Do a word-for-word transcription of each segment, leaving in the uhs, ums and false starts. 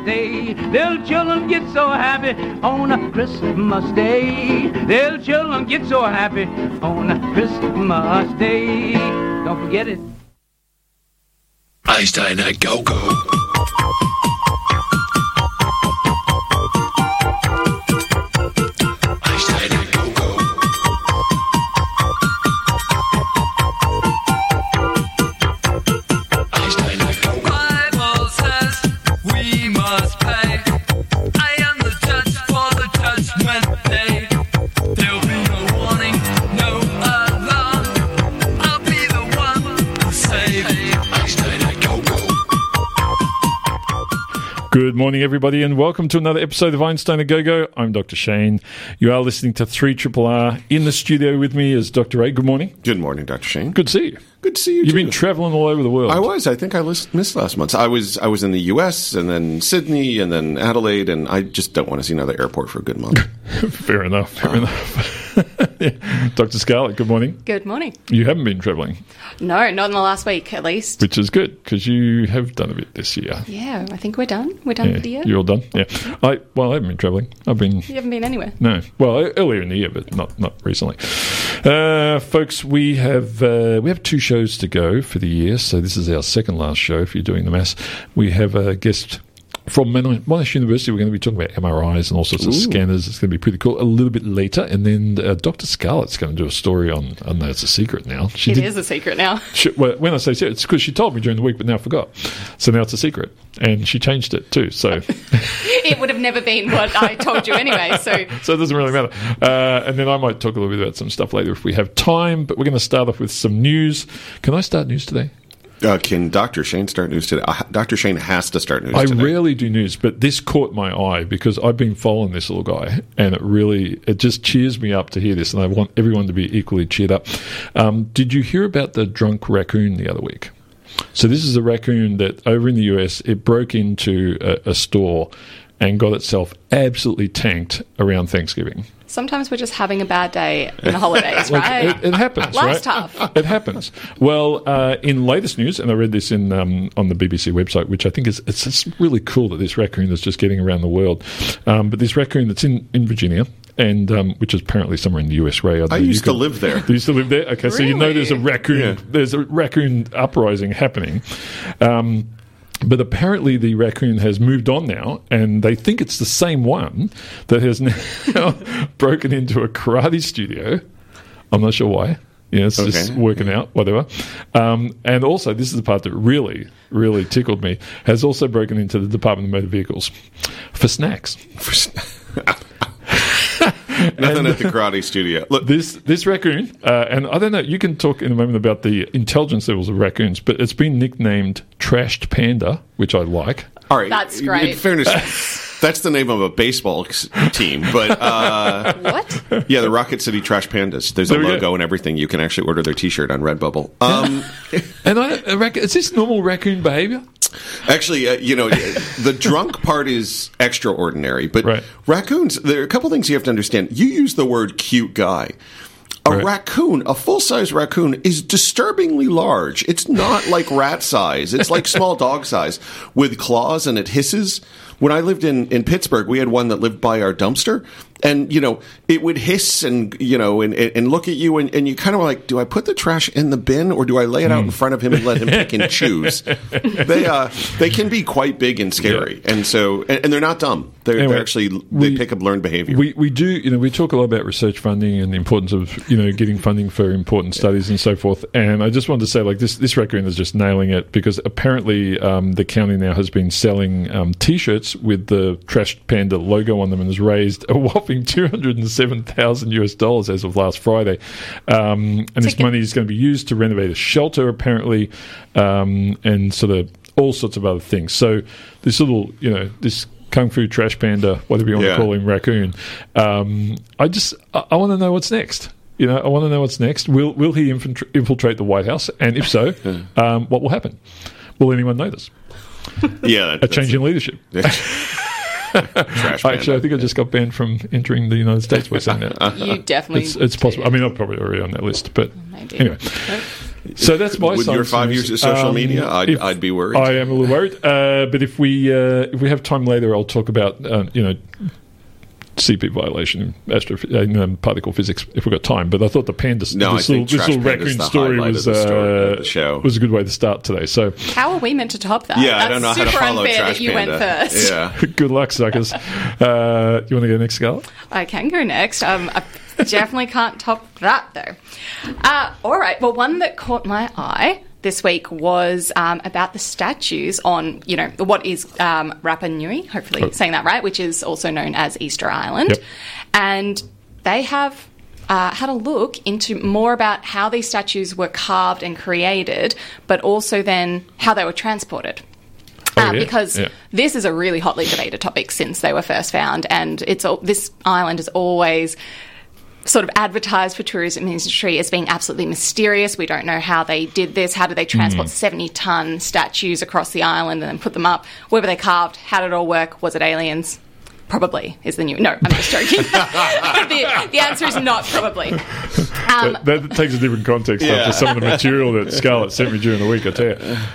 day. Little children get so happy on a Christmas day. Little children get so happy on a Christmas day. Don't forget it. Einstein at Go-Go. Good morning, everybody, and welcome to another episode of Einstein A Go-Go. I'm Doctor Shane. You are listening to three R R R. In the studio with me is Doctor Ray. Good morning. Good morning, Doctor Shane. Good to see you. Good to see you, You've too. been traveling all over the world. I was. I think I list, missed last month. I was I was in the U S and then Sydney and then Adelaide, and I just don't want to see another airport for a good month. Fair enough. Fair uh. enough. Yeah. Doctor Scarlett, good morning. Good morning. You haven't been travelling? No, not in the last week, at least. Which is good, because you have done a bit this year. Yeah, I think we're done. We're done yeah, for the year. You're all done? Yeah. I Well, I haven't been travelling. I've been... You haven't been anywhere? No. Well, earlier in the year, but not, not recently. Uh, folks, we have uh, we have two shows to go for the year, so this is our second last show, if you're doing the maths. We have a guest from Monash University. We're going to be talking about M R Is and all sorts Ooh. of scanners. It's going to be pretty cool. A little bit later, and then uh, Doctor Scarlett's going to do a story on. I know it's a secret now. She it did, is a secret now. She, well, when I say secret, it's because she told me during the week, but now I forgot. So now it's a secret, and she changed it too. So it would have never been what I told you anyway. So so it doesn't really matter. Uh, and then I might talk a little bit about some stuff later if we have time. But we're going to start off with some news. Can I start news today? Uh, can Doctor Shane start news today? Uh, Doctor Shane has to start news I today. I rarely do news, but this caught my eye because I've been following this little guy, and it really, it just cheers me up to hear this, and I want everyone to be equally cheered up. Um, did you hear about the drunk raccoon the other week? So this is a raccoon that over in the U S, it broke into a, a store and got itself absolutely tanked around Thanksgiving. Sometimes we're just having a bad day in the holidays, Look, right? It, it happens, Life's right? tough. It happens. Well, uh, in latest news, and I read this in um, on the B B C website, which I think is it's just really cool that this raccoon is just getting around the world. Um, but this raccoon that's in, in Virginia, and um, which is apparently somewhere in the U S. Ray. I used to live there. You used to live there? Okay, really? So you know there's a raccoon. Yeah. There's a raccoon uprising happening. Um, But apparently the raccoon has moved on now, and they think it's the same one that has now broken into a karate studio. I'm not sure why. Yeah, it's okay. just working out, whatever. Um, and also, this is the part that really, really tickled me, has also broken into the Department of Motor Vehicles for snacks. For snacks. Nothing and, at the karate studio. Look, this this raccoon, uh, and I don't know. You can talk in a moment about the intelligence levels of raccoons, but it's been nicknamed Trashed Panda, which I like. All right, that's great. In fairness, that's the name of a baseball team, but uh, what? Yeah, the Rocket City Trash Pandas. There's there a logo go. and everything. You can actually order their T-shirt on Redbubble. Um, and I, is this normal raccoon behavior? Actually, uh, you know, the drunk part is extraordinary, but right. raccoons, there are a couple things you have to understand. You use the word cute guy. A right. raccoon, a full-size raccoon, is disturbingly large. It's not like rat size. It's like small dog size with claws, and it hisses. When I lived in, in Pittsburgh, we had one that lived by our dumpster. And, you know, it would hiss and, you know, and, and look at you, and, and you kind of were like, do I put the trash in the bin, or do I lay it out in front of him and let him pick and choose? They uh, they can be quite big and scary. Yeah. And so, and, and they're not dumb. They're, anyway, they're actually, they we, pick up learned behavior. We, we do, you know, we talk a lot about research funding and the importance of, you know, getting funding for important studies and so forth. And I just wanted to say, like, this, this raccoon is just nailing it, because apparently um, the county now has been selling um, T-shirts with the Trash Panda logo on them, and has raised a whopping two hundred seven thousand US dollars as of last Friday. Um, and this money is going to be used to renovate a shelter, apparently, um, and sort of all sorts of other things. So this little, you know, this Kung Fu Trash Panda, whatever you want yeah. to call him, raccoon, um, I just, I, I want to know what's next. You know, I want to know what's next. Will will he infiltrate, infiltrate the White House? And if so, um, what will happen? Will anyone notice? Yeah. That, a change in leadership. Actually, I think I just got banned from entering the United States by saying that. You definitely It's, it's possible. I mean, I'm probably already on that list, but maybe. Anyway. So that's my With science your five news. years of social Um, media, I'd, if- I'd be worried. I am a little worried. Uh, but if we uh, if we have time later, I'll talk about uh, you know C P violation in, astro- in um, particle physics if we've got time. But I thought the panda, No, I this little, think this Trash little Panda's raccoon the story highlight was of the story uh, of the show. was a good way to start today. So How are we meant to top that? Yeah, I That's don't know how to super follow unfair Trash that you Panda. went first. Yeah. good luck, suckers. Uh, you want to go next, Scarlett? I can go next. Um, I definitely can't top that, though. Uh, all right. Well, one that caught my eye this week was um, about the statues on, you know, what is um, Rapa Nui, hopefully Oh. saying that right, which is also known as Easter Island. Yep. And they have uh, had a look into more about how these statues were carved and created, but also then how they were transported. Oh, Uh, yeah, because yeah. this is a really hotly debated topic since they were first found, and it's all, this island is always sort of advertised for tourism industry as being absolutely mysterious. We don't know how they did this. How did they transport seventy-ton statues across the island and then put them up? Where were they carved? How did it all work? Was it aliens? Probably is the new... No, I'm just joking. the, the answer is not probably. Um, that, that takes a different context Yeah. after some of the material that Scarlett sent me during the week, I tell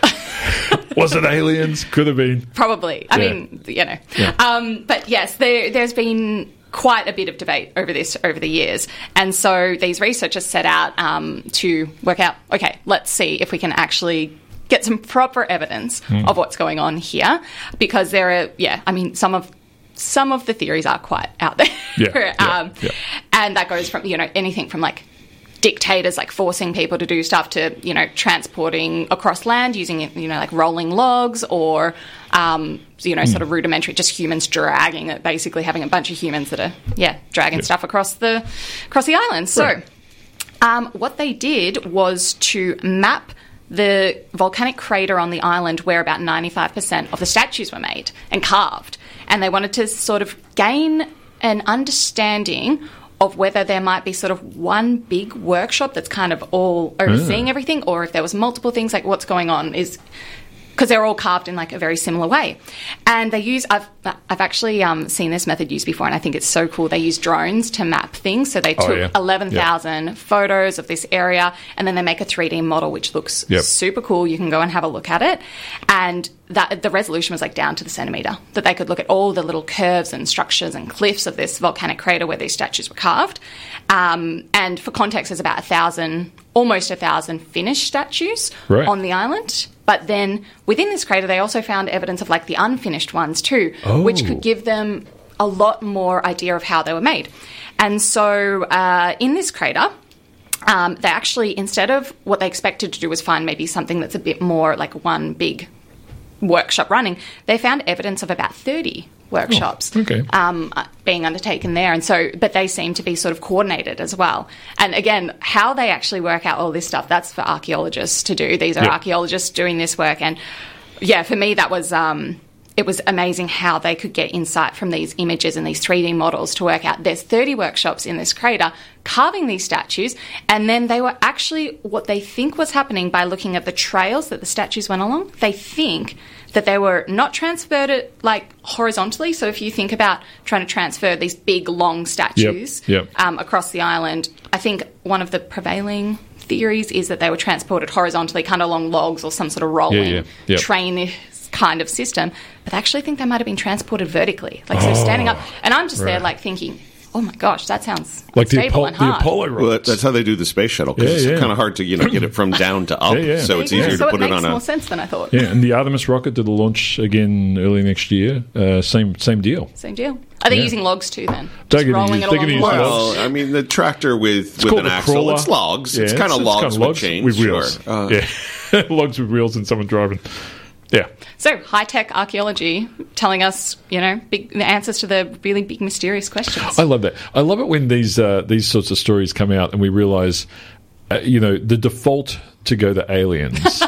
you. Was it aliens? Could have been. Probably. I Yeah. mean, you know. Yeah. Um, but yes, there, there's been quite a bit of debate over this over the years. And so these researchers set out um, to work out, okay, let's see if we can actually get some proper evidence Hmm. of what's going on here. Because there are, yeah, I mean, some of some of the theories are quite out there. Yeah, yeah, um, yeah. And that goes from, you know, anything from like dictators like forcing people to do stuff to, you know, transporting across land using, you know, like rolling logs or, um, you know, sort of rudimentary, just humans dragging it, basically having a bunch of humans that are, yeah, dragging Yeah. stuff across the across the island. So Right. um, what they did was to map the volcanic crater on the island where about ninety-five percent of the statues were made and carved. And they wanted to sort of gain an understanding of whether there might be sort of one big workshop that's kind of all overseeing everything, or if there was multiple things, like what's going on is... Because they're all carved in like a very similar way. And they use, I've I've actually um, seen this method used before, and I think it's so cool. They use drones to map things. So they Oh, took yeah. eleven thousand photos of this area, and then they make a three D model, which looks Yep. super cool. You can go and have a look at it. And that the resolution was like down to the centimetre, that they could look at all the little curves and structures and cliffs of this volcanic crater where these statues were carved. Um, and for context, there's about a thousand, almost a thousand finished statues Right. on the island. But then within this crater, they also found evidence of like the unfinished ones too, which Oh. could give them a lot more idea of how they were made. And so uh, in this crater, um, they actually, instead of what they expected to do was find maybe something that's a bit more like one big workshop running, they found evidence of about thirty workshops Oh, okay. um, uh, being undertaken there. And so, but they seem to be sort of coordinated as well. And again, how they actually work out all this stuff, that's for archaeologists to do. These are Yep. archaeologists doing this work. And yeah, for me, that was... Um, it was amazing how they could get insight from these images and these three D models to work out there's thirty workshops in this crater carving these statues, and then they were actually, what they think was happening by looking at the trails that the statues went along, they think that they were not transferred it, like horizontally. So if you think about trying to transfer these big, long statues Yep, yep. Um, across the island, I think one of the prevailing theories is that they were transported horizontally, kind of along logs or some sort of rolling yeah, yep. train kind of system, but I actually think they might have been transported vertically, like so standing up. And I'm just there right. like thinking, oh my gosh, that sounds Like the, unstable Apollo, and the hard. Apollo Well, that- rockets. that's how they do the space shuttle, because Yeah, it's yeah. kind of hard to, you know, get it from down to up. Yeah, yeah. So it's There you easier go. So to put it it, makes on more a... sense than I thought. Yeah, and the Artemis rocket did a launch again early next year. Uh, same same deal. Same deal. Are they Yeah. using logs too then? They're Just gonna rolling use- it they're along gonna use logs? logs. Well, I mean, the tractor with, with called an a axle, crawler. it's logs. Yeah, it's kind of it's logs kinda with logs chains. with wheels. Sure. Uh, Yeah, logs with wheels and someone driving. Yeah. So high-tech archaeology telling us, you know, big, the answers to the really big mysterious questions. I love that. I love it when these uh, these sorts of stories come out and we realise, uh, you know, the default to go to aliens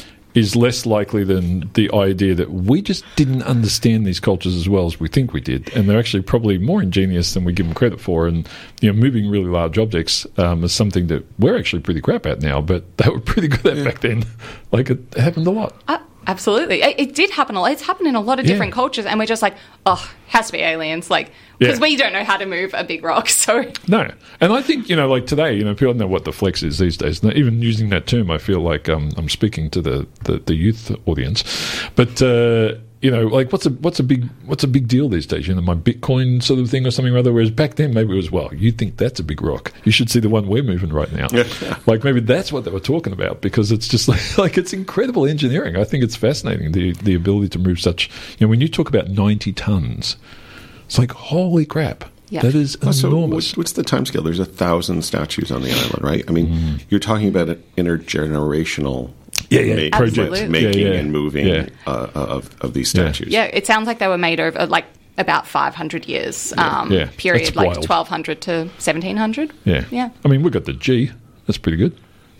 is less likely than the idea that we just didn't understand these cultures as well as we think we did, and they're actually probably more ingenious than we give them credit for. And you know, moving really large objects um, is something that we're actually pretty crap at now, but they were pretty good at back then. Like it happened a lot. I, Absolutely. It, it did happen a lot. It's happened in a lot of Yeah. different cultures, and we're just like, oh, has to be aliens, like, because Yeah. we don't know how to move a big rock, so... No. And I think, you know, like today, you know, people know what the flex is these days. And even using that term, I feel like um, I'm speaking to the, the, the youth audience. But, uh, you know, like what's a what's a big what's a big deal these days? You know, my Bitcoin sort of thing or something or other. Whereas back then, maybe it was, well, you think that's a big rock. You should see the one we're moving right now. Like maybe that's what they were talking about, because it's just like, like it's incredible engineering. I think it's fascinating, the the ability to move such, you know, when you talk about ninety tons, it's like, holy crap. Yeah. That is Oh, so enormous. what's, what's the timescale? There's a thousand statues on the island, right? I mean, you're talking about an intergenerational Yeah, yeah, ma- project. Absolutely. making Yeah, yeah. and moving Yeah. uh, of, of these Yeah. statues. Yeah, it sounds like they were made over, like, about five hundred years um, Yeah. period, That's like wild. twelve hundred to seventeen hundred. Yeah. Yeah. I mean, we've got the G. That's pretty good.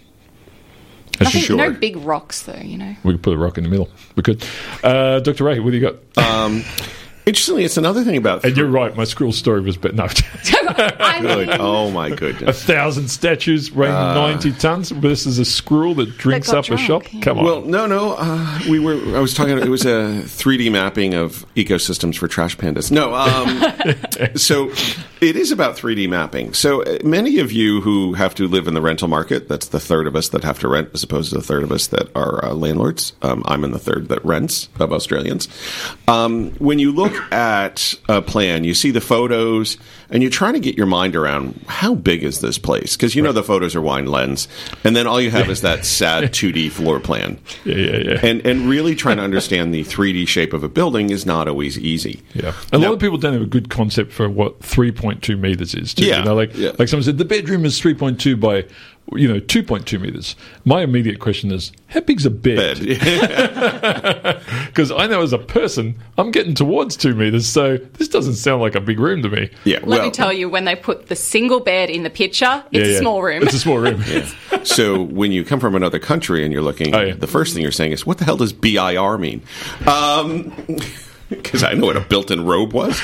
That's Nothing, sure. No big rocks, though, you know. We could put a rock in the middle. We could. Uh, Doctor Ray, what do you got? Um, interestingly, it's another thing about and you're right, my squirrel story was, but no. I Really? mean, Oh my a goodness. thousand statues weighing ninety tons versus a squirrel that drinks got up a drunk, shop? yeah. Come on. Well, no, no. Uh, we were. I was talking. It was a three D mapping of ecosystems for trash pandas. No. Um, so it is about three D mapping. So uh, many of you who have to live in the rental market, that's the third of us that have to rent, as opposed to the third of us that are uh, landlords. Um, I'm in the third that rents of Australians. Um, when you look at a plan, you see the photos, and you're trying to get your mind around how big is this place? Because you know the photos are wide lens, and then all you have is that sad two D floor plan. yeah, yeah, yeah. And and really trying to understand the three D shape of a building is not always easy. Yeah, a Now- lot of people don't have a good concept for what three point two meters is. Too. Yeah, You know, like yeah. like someone said, the bedroom is three point two by, you know, two point two meters. My immediate question is, how big's a bed? Bed. Because I know as a person, I'm getting towards two meters, so this doesn't sound like a big room to me. yeah. let well, me tell you, when they put the single bed in the picture, it's Yeah, yeah. a small room. It's a small room. So when you come from another country and you're looking, Oh, yeah. the first thing you're saying is, what the hell does B I R mean? Um, because I know what a built-in robe was.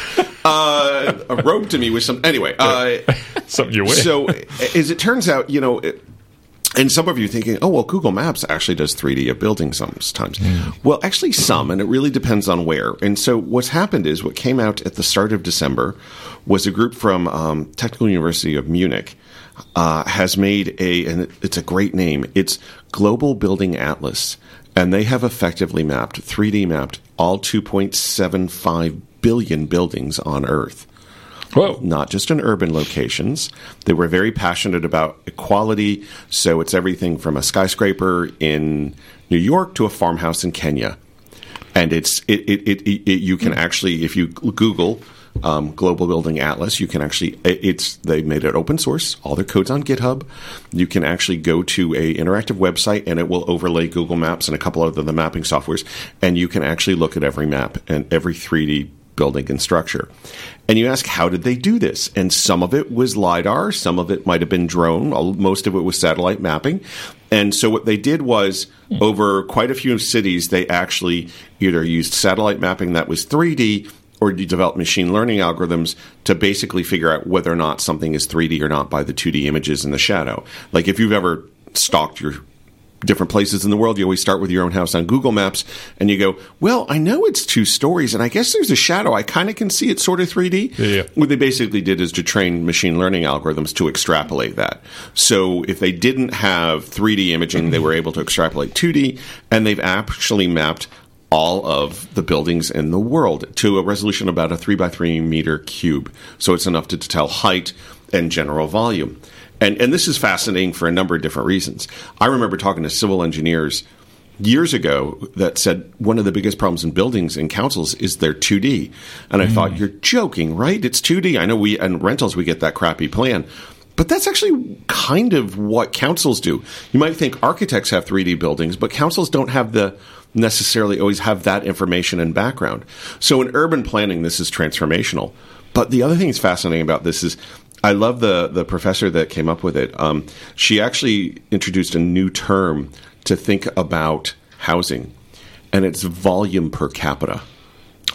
Uh, a robe to me was some. Anyway, uh, Something you wear. so as it turns out, you know. It, and some of you are thinking, oh, well, Google Maps actually does three D of buildings sometimes. Well, actually some, and it really depends on where. And so what's happened is what came out at the start of December was a group from um, Technical University of Munich uh, has made a, and it's a great name, it's Global Building Atlas. And they have effectively mapped, three D mapped, all two point seven five billion buildings on Earth. Whoa. Not just in urban locations. They were very passionate about equality. So it's everything from a skyscraper in New York to a farmhouse in Kenya. And it's it, it, it, it, it you can actually, if you Google um, Global Building Atlas, you can actually, it, it's they made it open source. All their code's on GitHub. You can actually go to a interactive website, and it will overlay Google Maps and a couple other the mapping softwares, and you can actually look at every map and every three D building and structure. And you ask, how did they do this? And some of it was LiDAR, some of it might have been drone, most of it was satellite mapping. And so what they did was, over quite a few cities, they actually either used satellite mapping that was three D, or you developed machine learning algorithms to basically figure out whether or not something is three D or not by the two D images in the shadow. Like if you've ever stalked your different places in the world, you always start with your own house on Google Maps, and you go, well, I know it's two stories, and I guess there's a shadow. I kind of can see it's sort of three D. Yeah, yeah. What they basically did is to train machine learning algorithms to extrapolate that. So if they didn't have three D imaging, they were able to extrapolate two D, and they've actually mapped all of the buildings in the world to a resolution about a three by three meter cube. So it's enough to, to tell height and general volume. And and this is fascinating for a number of different reasons. I remember talking to civil engineers years ago that said one of the biggest problems in buildings and councils is they're two D. And I mm. thought, you're joking, right? It's two D. I know we, in rentals, we get that crappy plan. But that's actually kind of what councils do. You might think architects have three D buildings, but councils don't have the necessarily always have that information and background. So in urban planning, this is transformational. But the other thing that's fascinating about this is I love the, the professor that came up with it. Um, she actually introduced a new term to think about housing, and it's volume per capita.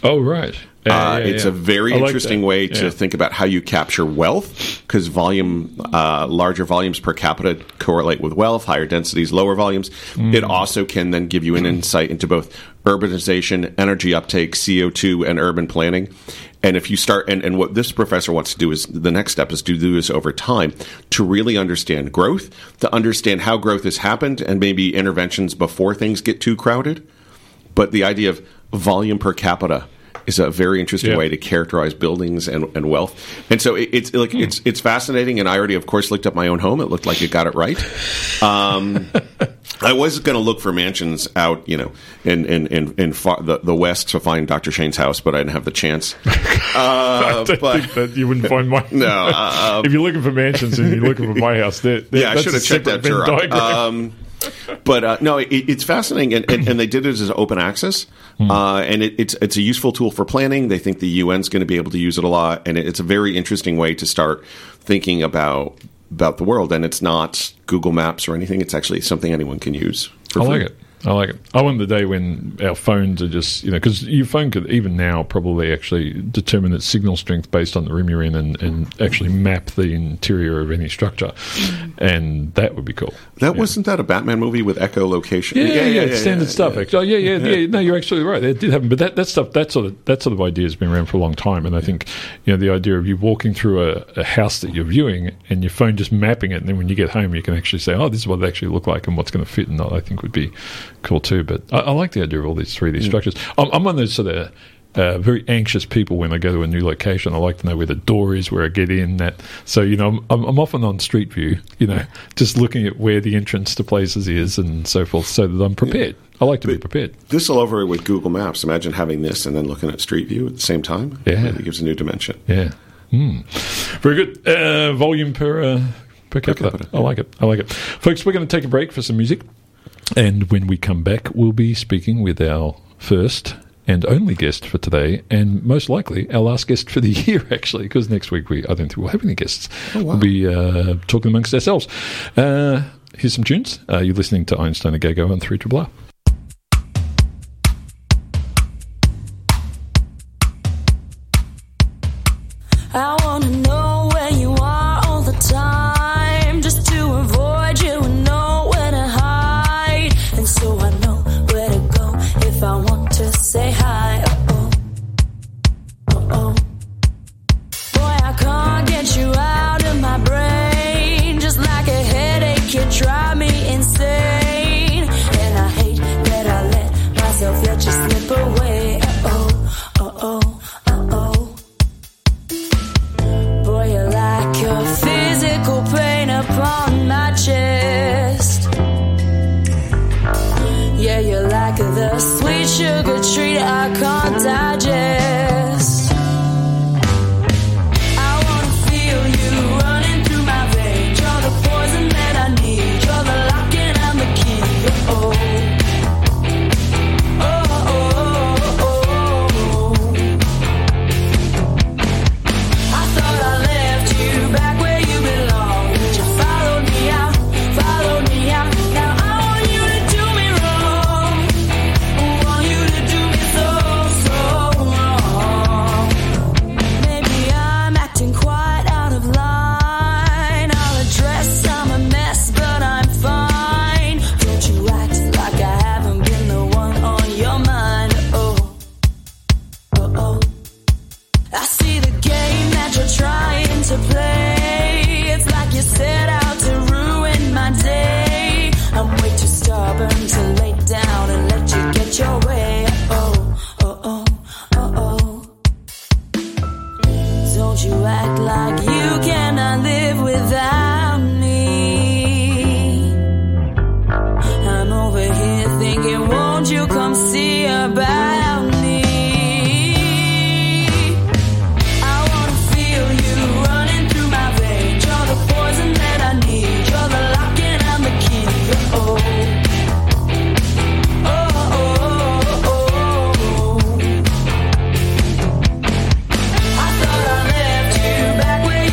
Oh, right. Yeah, Uh, yeah, it's yeah. a very I like interesting that. way to Yeah. think about how you capture wealth, because volume, uh, larger volumes per capita correlate with wealth, higher densities, lower volumes. Mm. It also can then give you an insight into both urbanization, energy uptake, C O two, and urban planning. And if you start, and, and what this professor wants to do is the next step is to do this over time to really understand growth, to understand how growth has happened, and maybe interventions before things get too crowded. But the idea of volume per capita is a very interesting Yeah. way to characterize buildings and, and wealth. And so it, it's like it's it's fascinating. And I already, of course, looked up my own home. It looked like it got it right. Um, I was going to look for mansions out, you know, in in in, in far, the the west to find Doctor Shane's house, but I didn't have the chance. Uh, I don't but think that you wouldn't find my. no, uh, if you're looking for mansions and you're looking for my house, they're, they're, yeah, I that's should a have checked separate that Venn Venn diagram. Um, but uh, no, it, it's fascinating, and, and, and they did it as open access, uh, and it, it's it's a useful tool for planning. They think the U N's going to be able to use it a lot, and it, it's a very interesting way to start thinking about about the world. And it's not Google Maps or anything; it's actually something anyone can use. For I free. like it. I like it. I want the day when our phones are just, you know, because your phone could even now probably actually determine its signal strength based on the room you're in and, and actually map the interior of any structure. And that would be cool. That Yeah. wasn't that a Batman movie with echolocation? Yeah, yeah, yeah, standard yeah, stuff. yeah. Actually, oh, yeah, yeah, yeah. No, you're actually right. It did happen, but that, that stuff, that sort of that sort of idea has been around for a long time. And I think, you know, the idea of you walking through a, a house that you're viewing and your phone just mapping it, and then when you get home, you can actually say, "Oh, this is what it actually look like and what's going to fit." And I think would be cool too. But I, I like the idea of all these three D Mm. structures. I'm, I'm one of those sort of uh, very anxious people when I go to a new location. I like to know where the door is, where I get in. That so you know, I'm, I'm often on Street View, you know, just looking at where the entrance to places is and so forth, so that I'm prepared. I like to be prepared. This will over with Google Maps. Imagine having this and then looking at Street View at the same time. Yeah. It gives a new dimension. Yeah, mm. Very good. Uh, volume per uh, per capita. capita, I like it. I like it, folks. We're going to take a break for some music. And when we come back, we'll be speaking with our first and only guest for today, and most likely our last guest for the year, actually, because next week we I don't think we'll have any guests. Oh, wow. We'll be uh, talking amongst ourselves. Uh, here's some tunes. Uh, you're listening to Einstein and Gago on three R R. I wanna know where you are all the time, just to avoid you and know where to hide. And so I know where to go if I want to say hi. Uh-oh, uh-oh. Boy, I can't get you out of my brain. Just like a headache, you drive me insane. And I hate that I let myself let you slip away. Uh-oh, uh-oh, uh-oh. Boy, you're like your physical pain upon my chest. Yeah, you're like the sweet sugar treat I can't digest. I wanna feel you running through my veins. You're the poison that I need. You're the lock and I'm the key. Oh, oh, oh, oh, oh. I thought I left you back where you belong. But you followed me out, followed me out. Now I want you to do me wrong. I want you to do me so, so wrong. Maybe I'm acting quite out of line. I'll address I'm a mess, but I'm fine. Don't you act like I haven't been the one on your mind. Oh, oh, oh. I see the game that you're trying to play. It's like you set out to ruin my day. I'm way too stubborn to lay down and let you get your way. Oh, oh, oh, oh, oh. Don't you act like you cannot live without me. I'm over here thinking, won't you come see about me? I wanna feel you running through my veins. You're the poison that I need. You're the lock and I'm the key. Oh, oh, oh, oh, oh. I thought I left you back where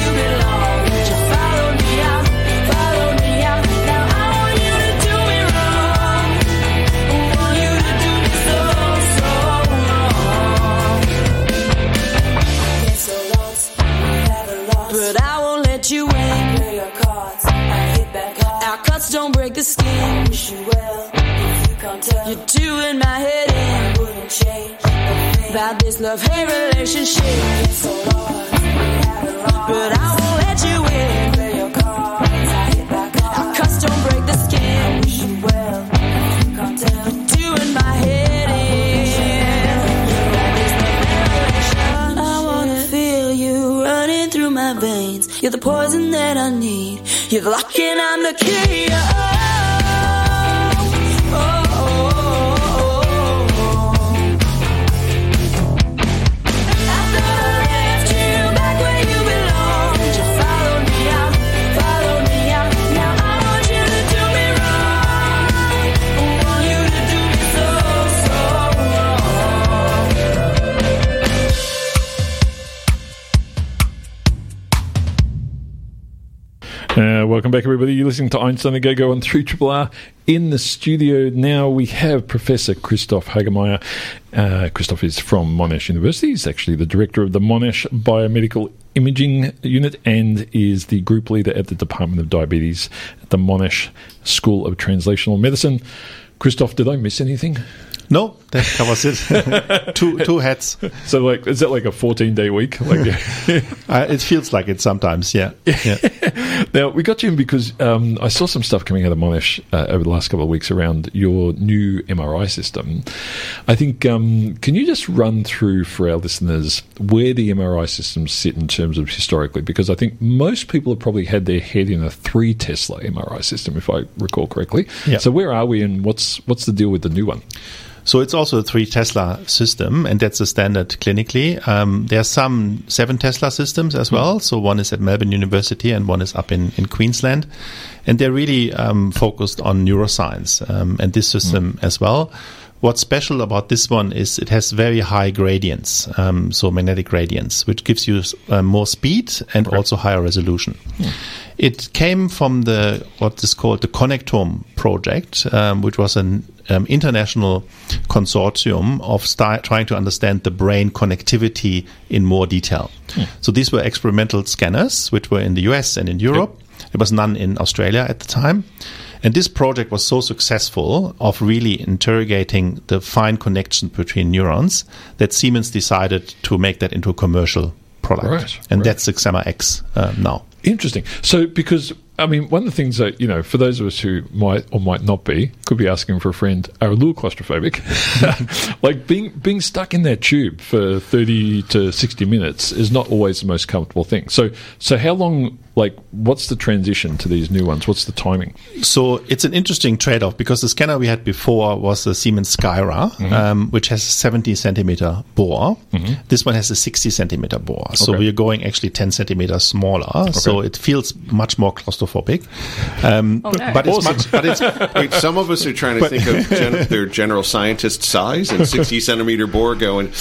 the skin. Wish you well, if you can't tell. You're doing my head in. Wouldn't change about this love-hate relationship. It's so lost, but I won't let you in. Play your cards, I hit back hard. Our cuts don't break the skin. I wish you well, if you can't tell. You're doing my head in. About this love-hate relationship. I wanna feel you running through my veins. You're the poison that I need. You're the lock and I'm the key. Oh, oh, oh, oh, oh. After I left you back where you belong, you followed me out, followed me out. Now I want you to do me wrong. I want you to do me so, so Uh, welcome back, everybody. You're listening to Einstein a Go-Go on three R R R. In the studio now, we have Professor Christoph Hagemeyer. Uh, Christoph is from Monash University. He's actually the director of the Monash Biomedical Imaging Unit and is the group leader at the Department of Diabetes at the Monash School of Translational Medicine. Christoph, did I miss anything? No, that covers it. two two hats. So, like, is that like a fourteen-day week? Like, uh, it feels like it sometimes, yeah. yeah. Now, we got you in because um, I saw some stuff coming out of Monash uh, over the last couple of weeks around your new M R I system. I think, um, can you just run through for our listeners where the M R I systems sit in terms of historically? Because I think most people have probably had their head in a three Tesla M R I system, if I recall correctly. Yeah. So where are we and what's what's the deal with the new one? So it's also a three Tesla system, and that's the standard clinically. Um, there are some seven Tesla systems as well. So one is at Melbourne University and one is up in, in Queensland. And they're really um, focused on neuroscience um, and this system mm. as well. What's special about this one is it has very high gradients, um, so magnetic gradients, which gives you uh, more speed and okay. also higher resolution. Mm. It came from the what is called the Connectome project, um, which was an um, international consortium of sti- trying to understand the brain connectivity in more detail. Mm. So these were experimental scanners, which were in the U S and in Europe. Yep. There was none in Australia at the time. And this project was so successful of really interrogating the fine connection between neurons that Siemens decided to make that into a commercial product. Right, and right. that's the Xamma X uh, now. Interesting. So, because, I mean, one of the things that, you know, for those of us who might or might not be, could be asking for a friend, are a little claustrophobic. Like, being being stuck in that tube for thirty to sixty minutes is not always the most comfortable thing. So, so how long, like, what's the transition to these new ones? What's the timing? So, it's an interesting trade-off because the scanner we had before was the Siemens Skyra, mm-hmm. um, which has a seventy centimeter bore. Mm-hmm. This one has a sixty centimeter bore. So, okay. we are going actually ten centimeters smaller. Okay. So, it feels much more claustrophobic. Um, oh, no. But it's Awesome. much. But it's Wait, some of us are trying to But- think of gen- their general scientist size and sixty centimeter bore going.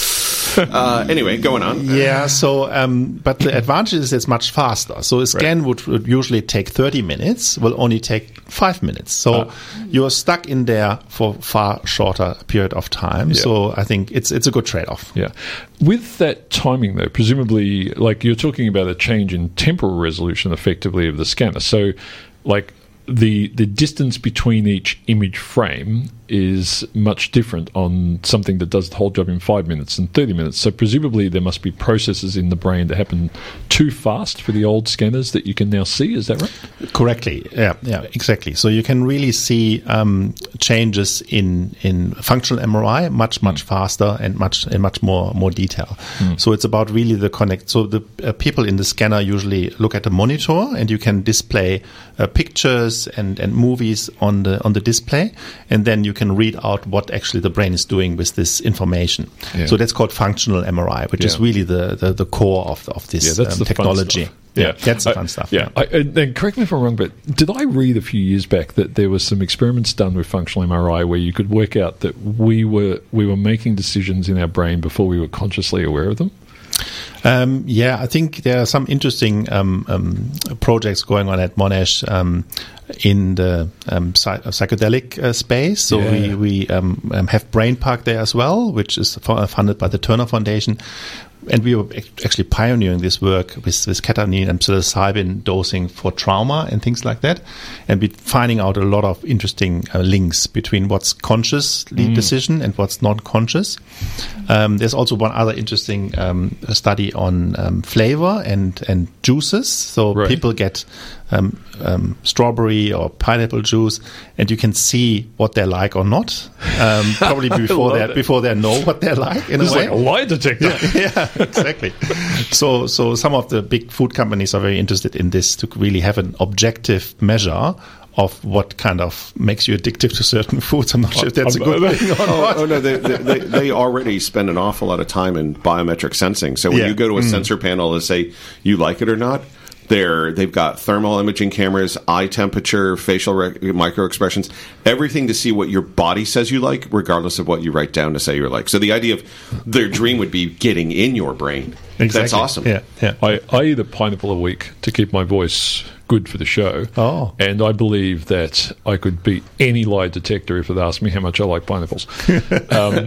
Uh, anyway, going on. Yeah, so, um, but the advantage is it's much faster. So a scan would, would usually take thirty minutes, will only take five minutes. So Ah. you're stuck in there for far shorter period of time. Yeah. So I think it's it's a good trade-off. Yeah. With that timing, though, presumably, like, you're talking about a change in temporal resolution, effectively, of the scanner. So, like, the the distance between each image frame is much different on something that does the whole job in five minutes and thirty minutes. So presumably there must be processes in the brain that happen too fast for the old scanners that you can now see. Is that right? Correctly. Yeah, yeah, exactly. So you can really see um, changes in in functional M R I much much faster and much in much more more detail. Mm. So it's about really the connect. So the uh, people in the scanner usually look at the monitor, and you can display uh, pictures and and movies on the on the display, and then you can read out what actually the brain is doing with this information. Yeah. So that's called functional M R I, which Yeah. is really the, the, the core of of this Yeah, that's um, the fun technology. stuff. Yeah, Yeah. that's the I- fun stuff. Yeah, I, and and correct me if I'm wrong, but did I read a few years back that there was some experiments done with functional M R I where you could work out that we were we were making decisions in our brain before we were consciously aware of them? Um, yeah, I think there are some interesting um, um, projects going on at Monash um, in the um, psy- psychedelic uh, space. So Yeah. we, we um, um, have Brain Park there as well, which is fu- funded by the Turner Foundation, and we were ac- actually pioneering this work with, with ketamine and psilocybin dosing for trauma and things like that. And we're finding out a lot of interesting uh, links between what's consciously Mm. decision and what's non-conscious. Um, there's also one other interesting um, study on um, flavor and, and juices. So Right. people get um, um, strawberry or pineapple juice, and you can see what they like or not. Um, probably before love they that. before they know what they like. In This is a way, like a lie detector. yeah, exactly. So, so some of the big food companies are very interested in this to really have an objective measure of what kind of makes you addictive to certain foods. I'm not sure if that's a good thing or Oh, not. oh no, they, they, they, they already spend an awful lot of time in biometric sensing. So when Yeah. you go to a sensor panel and say you like it or not, they're, they've got thermal imaging cameras, eye temperature, facial rec- micro expressions, everything to see what your body says you like, regardless of what you write down to say you like. So the idea of their dream would be getting in your brain. That's Exactly. awesome. Yeah, yeah. I, I eat a pineapple a week to keep my voice good for the show. Oh. And I believe that I could beat any lie detector if it asked me how much I like pineapples. um,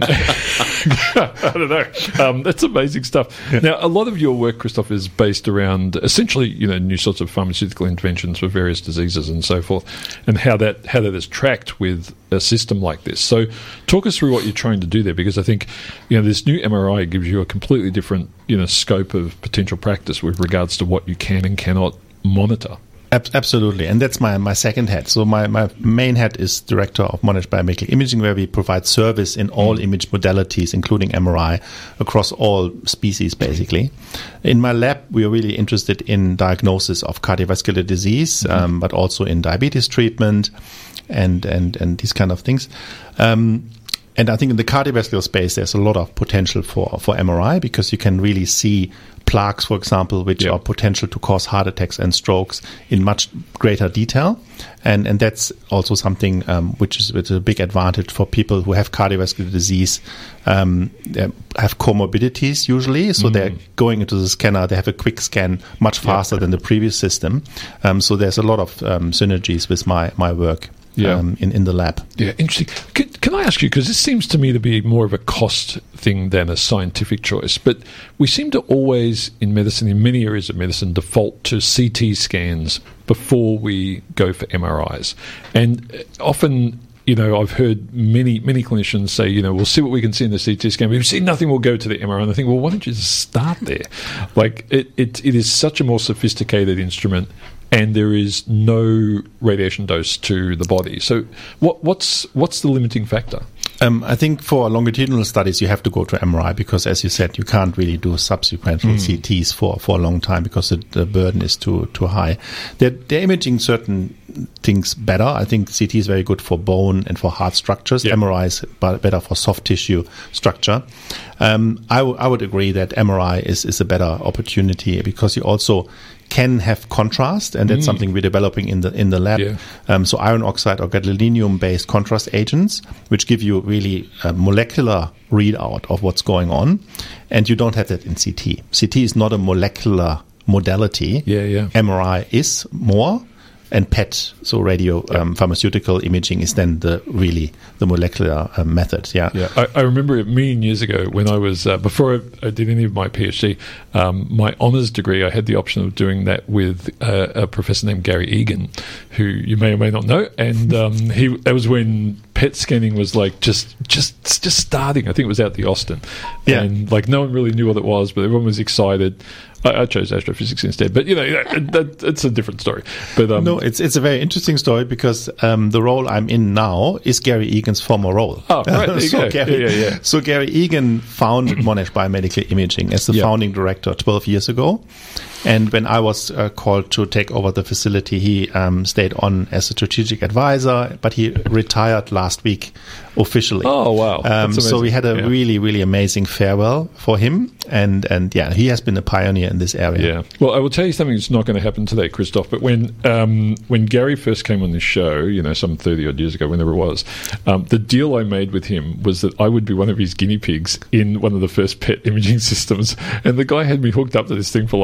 I don't know. Um, that's amazing stuff. Now, a lot of your work, Christoph, is based around essentially, you know, new sorts of pharmaceutical interventions for various diseases and so forth, and how that how that is tracked with a system like this. So, talk us through what you're trying to do there, because I think, you know, this new M R I gives you a completely different, you know, scope of potential practice with regards to what you can and cannot monitor. Ab- absolutely, and that's my, my second hat. So my, my main hat is Director of Monash Biomedical Imaging, where we provide service in all image modalities, including M R I, across all species, basically. In my lab, we are really interested in diagnosis of cardiovascular disease, um, but also in diabetes treatment and, and, and these kind of things. Um, And I think in the cardiovascular space, there's a lot of potential for, for M R I, because you can really see plaques, for example, which Yep. are potential to cause heart attacks and strokes in much greater detail. And, and that's also something um, which is which is a big advantage for people who have cardiovascular disease, um, they have comorbidities usually. So they're going into the scanner, they have a quick scan much faster than the previous system. Um, so there's a lot of um, synergies with my, my work. Yeah. Um, in, in the lab. Yeah, interesting. Can, can I ask you, because this seems to me to be more of a cost thing than a scientific choice, but we seem to always, in medicine, in many areas of medicine, default to C T scans before we go for M R Is. And often, you know, I've heard many, many clinicians say, you know, we'll see what we can see in the C T scan. If we see nothing, we'll go to the M R I. And I think, well, why don't you just start there? Like, it, it, it is such a more sophisticated instrument, and there is no radiation dose to the body. So what, what's what's the limiting factor? Um, I think for longitudinal studies, you have to go to M R I because, as you said, you can't really do subsequent Mm. C Ts for, for a long time because the, the burden is too too high. They're, they're imaging certain things better. I think C T is very good for bone and for heart structures. Yeah. M R I is b- better for soft tissue structure. Um, I, w- I would agree that M R I is, is a better opportunity because you also can have contrast, and that's something we're developing in the in the lab. Yeah. Um, so iron oxide or gadolinium-based contrast agents, which give you really a molecular readout of what's going on, and you don't have that in C T. C T is not a molecular modality. Yeah, yeah. M R I is more, and P E T, so radio um, pharmaceutical imaging, is then the really the molecular uh, method. Yeah. Yeah, I, I remember a million years ago when I was, uh, before I, I did any of my PhD, um, my honours degree, I had the option of doing that with uh, a professor named Gary Egan, who you may or may not know. And um, he that was when P E T scanning was like just just just starting. I think it was out the Austin. Yeah. And like no one really knew what it was, but everyone was excited. I, I chose astrophysics instead, but you know, that, that, it's a different story. But um, No, it's it's a very interesting story because um, the role I'm in now is Gary Egan's former role. Oh, right, there you so go. Gary, Yeah, yeah, yeah. So Gary Egan founded Monash Biomedical Imaging as the Yeah. founding director twelve years ago. And when I was uh, called to take over the facility, he um, stayed on as a strategic advisor, but he retired last week officially. Oh, wow. Um, That's so we had a amazing. Yeah. really, really amazing farewell for him. And, and yeah, he has been a pioneer in this area. Yeah. Well, I will tell you something that's not going to happen today, Christoph. But when um, when Gary first came on this show, you know, some thirty odd years ago, whenever it was, um, the deal I made with him was that I would be one of his guinea pigs in one of the first P E T imaging systems. And the guy had me hooked up to this thing for like two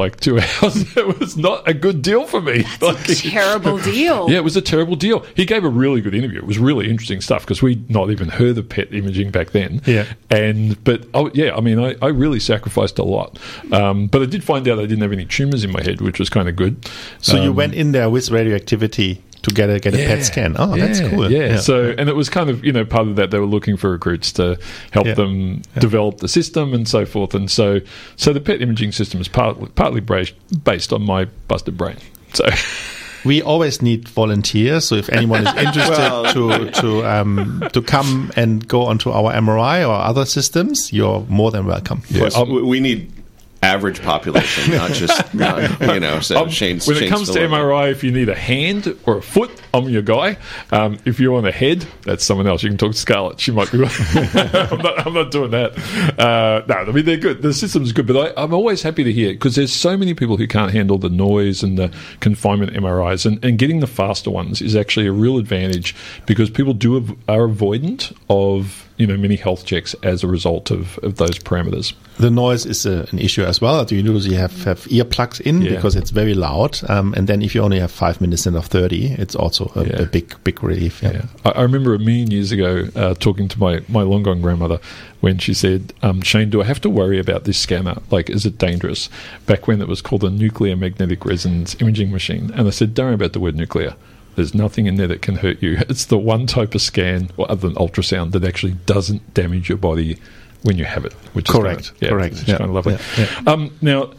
it was not a good deal for me. That's a terrible deal. Yeah, it was a terrible deal. He gave a really good interview. It was really interesting stuff because we'd not even heard of P E T imaging back then. Yeah. And but oh yeah, I mean, I, I really sacrificed a lot. Um, but I did find out I didn't have any tumours in my head, which was kind of good. So um, you went in there with radioactivity to get a get a yeah, P E T scan. Oh, yeah, that's cool. Yeah. So, and it was kind of, you know, part of that they were looking for recruits to help Yeah. them Yeah. develop the system and so forth. And so, so the P E T imaging system is partly partly based based on my busted brain. So. We always need volunteers, so if anyone is interested Well- to to um, to come and go onto our M R I or other systems, you're more than welcome. Yeah. Plus, Um, w- we need average population, not just not, you know. So Um, Shane's, when it Shane's comes to still M R I, if you need a hand or a foot, I'm your guy. Um, if you want a head, that's someone else. You can talk to Scarlett. She might be. I'm, not, I'm not doing that. Uh, no, I mean they're good. The system's good, but I, I'm always happy to hear because there's so many people who can't handle the noise and the confinement M R Is, and, and getting the faster ones is actually a real advantage because people do av- are avoidant of you know many health checks as a result of, of those parameters. The noise is a, an issue as well. You usually have, have earplugs in Yeah. because it's very loud. Um, and then if you only have five minutes instead of thirty, it's also a, Yeah. a big, big relief. Yeah. Yeah. I, I remember a million years ago uh, talking to my, my long gone grandmother when she said, um, Shane, do I have to worry about this scanner? Like, is it dangerous? Back when it was called a nuclear magnetic resonance imaging machine. And I said, don't worry about the word nuclear. There's nothing in there that can hurt you. It's the one type of scan, or other than ultrasound, that actually doesn't damage your body when you have it. Which Correct, is kind of, yeah, correct. Which is Yeah, kind of lovely. yeah, Um, now,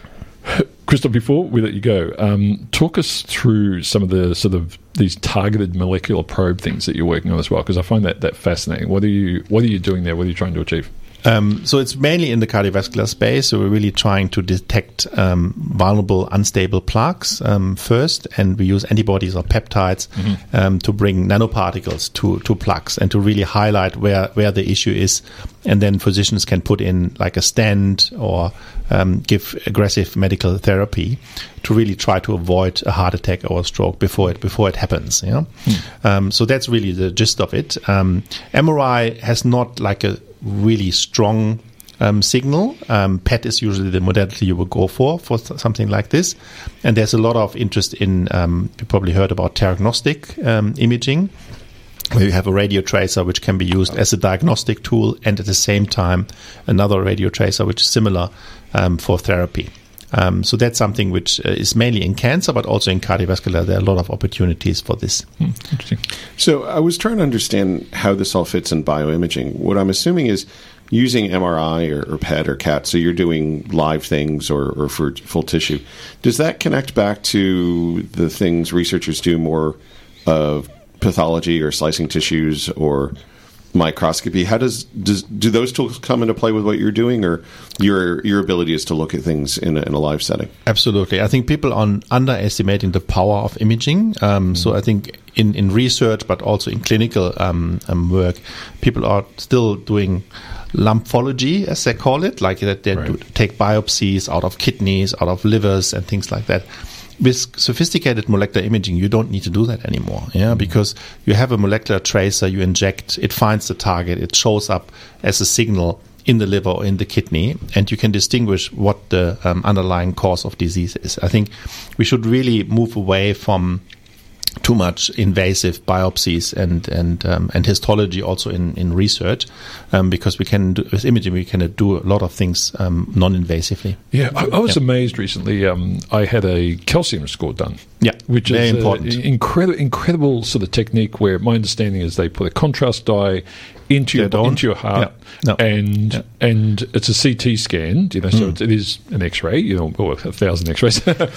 Crystal, before we let you go, um, talk us through some of the sort of these targeted molecular probe things that you're working on as well, because I find that, that fascinating. What are you What are you doing there? What are you trying to achieve? Um, so it's mainly in the cardiovascular space. So we're really trying to detect um, vulnerable, unstable plaques um, first, and we use antibodies or peptides Mm-hmm. um, to bring nanoparticles to, to plaques and to really highlight where, where the issue is. And then physicians can put in like a stent or um, give aggressive medical therapy to really try to avoid a heart attack or a stroke before it before it happens. You know? Hmm. Um, so that's really the gist of it. Um, M R I has not like a really strong um, signal. Um, P E T is usually the modality you would go for for th- something like this. And there's a lot of interest in, um, you probably heard about diagnostic um, imaging, where you have a radio tracer which can be used as a diagnostic tool and at the same time another radio tracer which is similar um, for therapy. Um, so that's something which uh, is mainly in cancer, but also in cardiovascular. There are a lot of opportunities for this. Hmm, interesting. So I was trying to understand how this all fits in bioimaging. What I'm assuming is using M R I or, or P E T or C A T, so you're doing live things or, or for full tissue. Does that connect back to the things researchers do more of pathology or slicing tissues or microscopy? How does, does do those tools come into play with what you're doing, or your your ability is to look at things in a, in a live setting? Absolutely. I think people are underestimating the power of imaging. Um, So I think in, in research, but also in clinical um, um, work, people are still doing lymphology, as they call it, like that they Right. do take biopsies out of kidneys, out of livers, and things like that. With sophisticated molecular imaging, you don't need to do that anymore, yeah, because you have a molecular tracer, you inject, it finds the target, it shows up as a signal in the liver or in the kidney, and you can distinguish what the um, underlying cause of disease is. I think we should really move away from too much invasive biopsies and and um, and histology also in in research, um, because we can do, with imaging we can do a lot of things um, non-invasively. Yeah, I, I was Yeah. amazed recently. Um, I had a calcium score done. Yeah, which very is important. an incredible, incredible sort of technique. Where my understanding is they put a contrast dye into your They don't. into your heart, Yeah. No. and Yeah. and it's a C T scan. You know, so it, it is an X-ray. You know, or a thousand X-rays,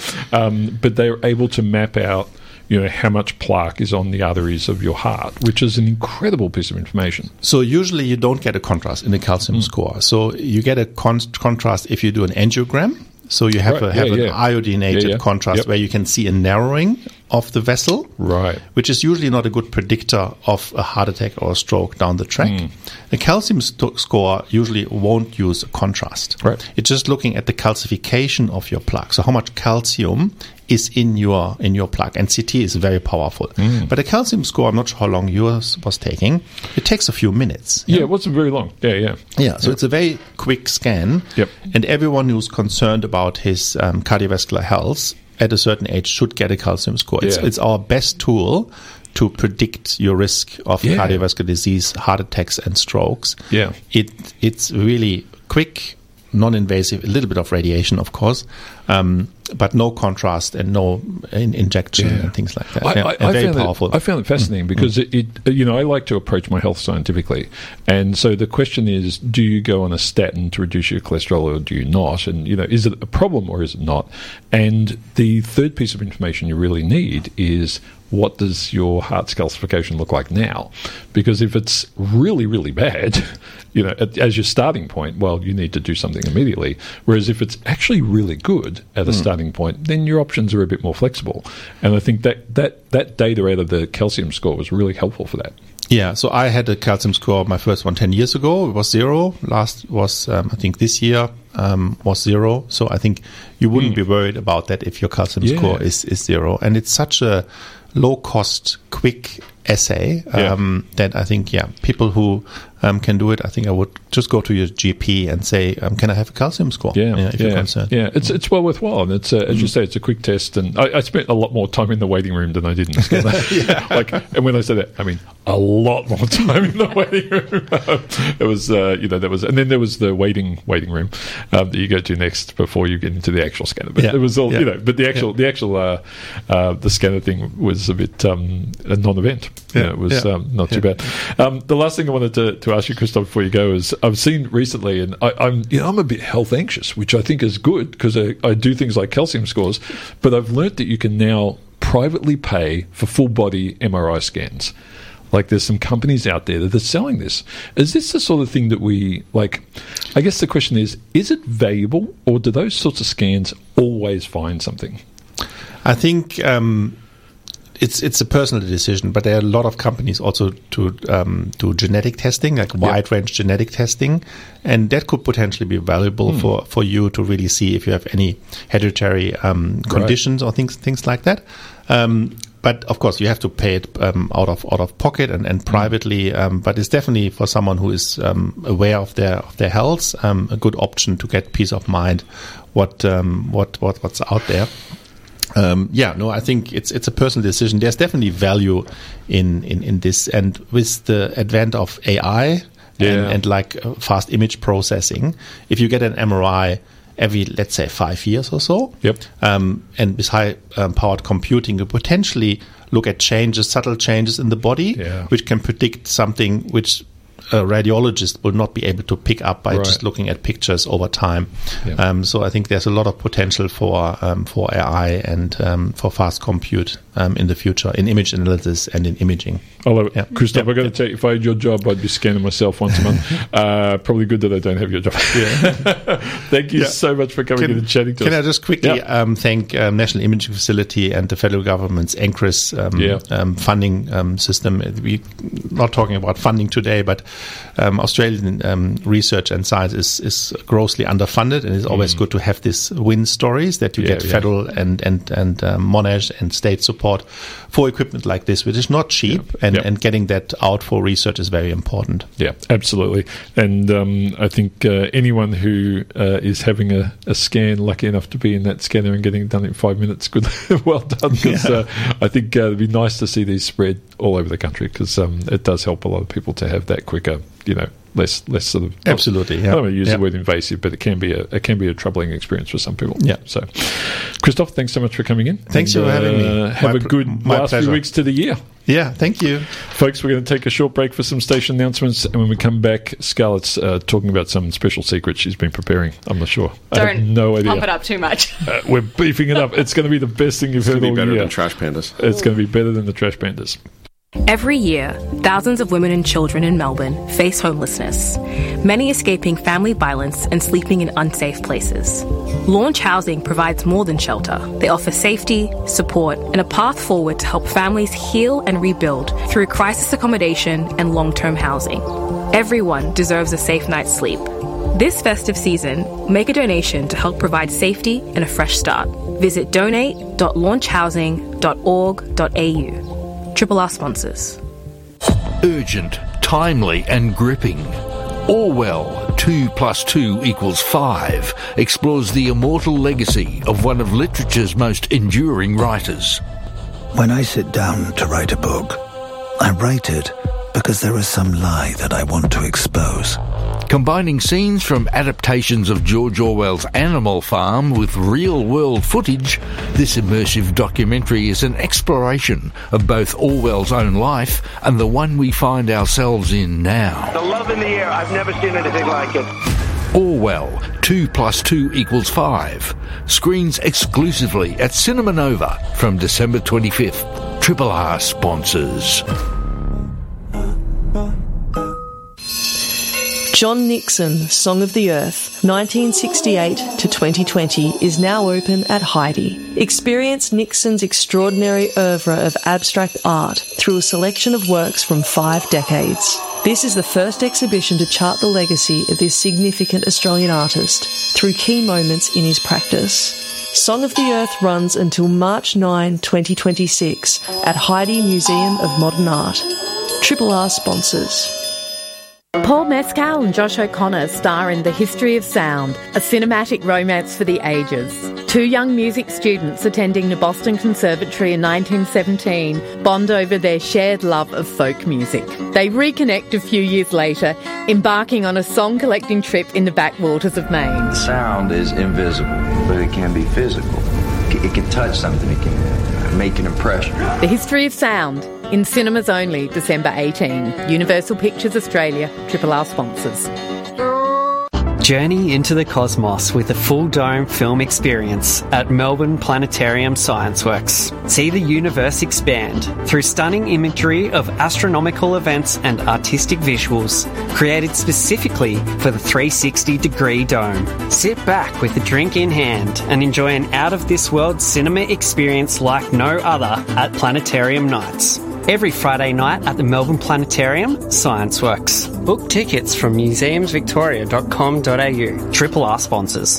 um, but they're able to map out, you know, how much plaque is on the arteries of your heart, which is an incredible piece of information. So usually you don't get a contrast in the calcium score. So you get a con- contrast if you do an angiogram. So you have Right, a have yeah, an yeah. iodinated Yeah, yeah. contrast Yep. where you can see a narrowing of the vessel, Right. which is usually not a good predictor of a heart attack or a stroke down the track. Mm. The calcium st- score usually won't use a contrast. Right. It's just looking at the calcification of your plaque. So how much calcium is in your in your plaque, and C T is very powerful. Mm. But a calcium score, I'm not sure how long yours was taking. It takes a few minutes. Yeah, it wasn't very long. Yeah, yeah. Yeah, so it's a very quick scan. Yep. And everyone who's concerned about his um, cardiovascular health at a certain age should get a calcium score. It's, Yeah. it's our best tool to predict your risk of Yeah. cardiovascular disease, heart attacks, and strokes. Yeah. It It's really quick, non-invasive, a little bit of radiation, of course, um, but no contrast and no in- injection Yeah. and things like that. I, Yeah, I, and I very found powerful. It, I found it fascinating because it, it, you know, I like to approach my health scientifically, and so the question is: do you go on a statin to reduce your cholesterol, or do you not? And you know, is it a problem or is it not? And the third piece of information you really need is: what does your heart's calcification look like now? Because if it's really, really bad, you know, at, as your starting point, well, you need to do something immediately. Whereas if it's actually really good at a starting point, then your options are a bit more flexible. And I think that, that, that data out of the calcium score was really helpful for that. Yeah, so I had a calcium score, my first one ten years ago. It was zero. Last was, um, I think this year um, was zero. So I think you wouldn't be worried about that if your calcium Yeah. score is, is zero. And it's such a low-cost, quick assay um, Yeah. that I think, yeah, people who um, can do it, I think I would just go to your G P and say, um, can I have a calcium score? Yeah, if yeah, you're concerned. yeah. It's it's well worthwhile, and it's uh, as you say, it's a quick test. And I, I spent a lot more time in the waiting room than I did in the scanner. yeah. Like, and when I say that, I mean a lot more time in the waiting room. It was, uh, you know, there was, and then there was the waiting waiting room um, that you go to next before you get into the actual scanner. But Yeah, it was all, yeah. you know, but the actual the actual uh, uh, the scanner thing was a bit um, a non-event. You Yeah, know, it was yeah. um, not too Yeah. bad. Um, the last thing I wanted to, to ask you, Christoph, before you go, is I've seen recently, and I, I'm you know I'm a bit health anxious, which I think is good because I, I do things like calcium scores, but I've learnt that you can now privately pay for full body M R I scans. Like there's some companies out there that are selling this. Is this the sort of thing that we like? I guess the question is: is it valuable, or do those sorts of scans always find something? I think um, it's it's a personal decision, but there are a lot of companies also to um, do genetic testing, like wide range genetic testing, and that could potentially be valuable Hmm. for, for you to really see if you have any hereditary um, conditions or things things like that. Um, But of course, you have to pay it um, out of out of pocket and, and privately. Um, but it's definitely for someone who is um, aware of their of their health um, a good option to get peace of mind. What um, what what what's out there? Um, yeah, no, I think it's it's a personal decision. There's definitely value in in, in this, and with the advent of A I Yeah. and, and like uh, fast image processing, if you get an M R I every, let's say, five years or so. Yep. Um, and with high um, powered computing, you potentially look at changes, subtle changes in the body, Yeah. which can predict something which a radiologist will not be able to pick up by Right. just looking at pictures over time. Yeah. Um, so I think there's a lot of potential for um, for A I and um, for fast compute um, in the future, in image analysis and in imaging. I love it. Yeah. Christoph, Yeah. I've got to tell you, if I had your job, I'd be scanning myself once a month. uh, probably good that I don't have your job. Thank you Yeah. so much for coming in and chatting to Can us. I just quickly Yeah. um, thank um, National Imaging Facility and the federal government's NCRIS um, Yeah. um, funding um, system? We're not talking about funding today, but um, Australian um, research and science is, is grossly underfunded, and it's always good to have these win stories that you Mm. Yeah, get yeah. federal and and and um, Monash and state support for equipment like this, which is not cheap, Yeah. and Yeah. and getting that out for research is very important. Yeah, absolutely. And um, I think uh, anyone who uh, is having a, a scan, lucky enough to be in that scanner and getting it done in five minutes, good, well done. Because Yeah. uh, I think uh, it'd be nice to see these spread all over the country because um, it does help a lot of people to have that quicker, you know, less less sort of Absolutely, I yeah. don't want to use Yeah. the word invasive, but it can be a it can be a troubling experience for some people. Yeah. So, Christoph, thanks so much for coming in. Thanks And, for having me. uh, Have My a pr- good my last pleasure. few weeks to the year. Yeah, thank you. Folks, we're going to take a short break for some station announcements, and when we come back, Scarlett's uh, talking about some special secrets she's been preparing. I'm not sure. I have Don't no idea. pump it up too much. Uh, we're beefing it up. It's going to be the best thing you've It's heard going to be all better year. than Trash Pandas. It's going to be better than the Trash Pandas. Every year, thousands of women and children in Melbourne face homelessness, many escaping family violence and sleeping in unsafe places. Launch Housing provides more than shelter. They offer safety, support, and a path forward to help families heal and rebuild through crisis accommodation and long-term housing. Everyone deserves a safe night's sleep. This festive season, make a donation to help provide safety and a fresh start. Visit donate dot launch housing dot org dot a u. Triple R sponsors. Urgent, timely and gripping. Orwell, two plus two equals five, explores the immortal legacy of one of literature's most enduring writers. When I sit down to write a book, I write it because there is some lie that I want to expose. Combining scenes from adaptations of George Orwell's Animal Farm with real-world footage, this immersive documentary is an exploration of both Orwell's own life and the one we find ourselves in now. The love in the air, I've never seen anything like it. Orwell, two plus two equals five, screens exclusively at Cinema Nova from December twenty-fifth. Triple R sponsors. John Nixon, Song of the Earth, nineteen sixty-eight to twenty twenty, is now open at Heidi. Experience Nixon's extraordinary oeuvre of abstract art through a selection of works from five decades. This is the first exhibition to chart the legacy of this significant Australian artist through key moments in his practice. Song of the Earth runs until March ninth, twenty twenty-six at Heidi Museum of Modern Art. Triple R sponsors. Paul Mescal and Josh O'Connor star in The History of Sound, a cinematic romance for the ages. Two young music students attending the Boston Conservatory in nineteen seventeen bond over their shared love of folk music. They reconnect a few years later, embarking on a song-collecting trip in the backwaters of Maine. Sound is invisible, but it can be physical. It can touch something, it can make an impression. The History of Sound, in cinemas only, December eighteenth. Universal Pictures Australia, Triple R sponsors. Journey into the cosmos with a full dome film experience at Melbourne Planetarium Science Works. See the universe expand through stunning imagery of astronomical events and artistic visuals created specifically for the three hundred sixty degree dome. Sit back with a drink in hand and enjoy an out-of-this-world cinema experience like no other at Planetarium Nights. Every Friday night at the Melbourne Planetarium, Science Works. Book tickets from museums victoria dot com dot a u. Triple R sponsors.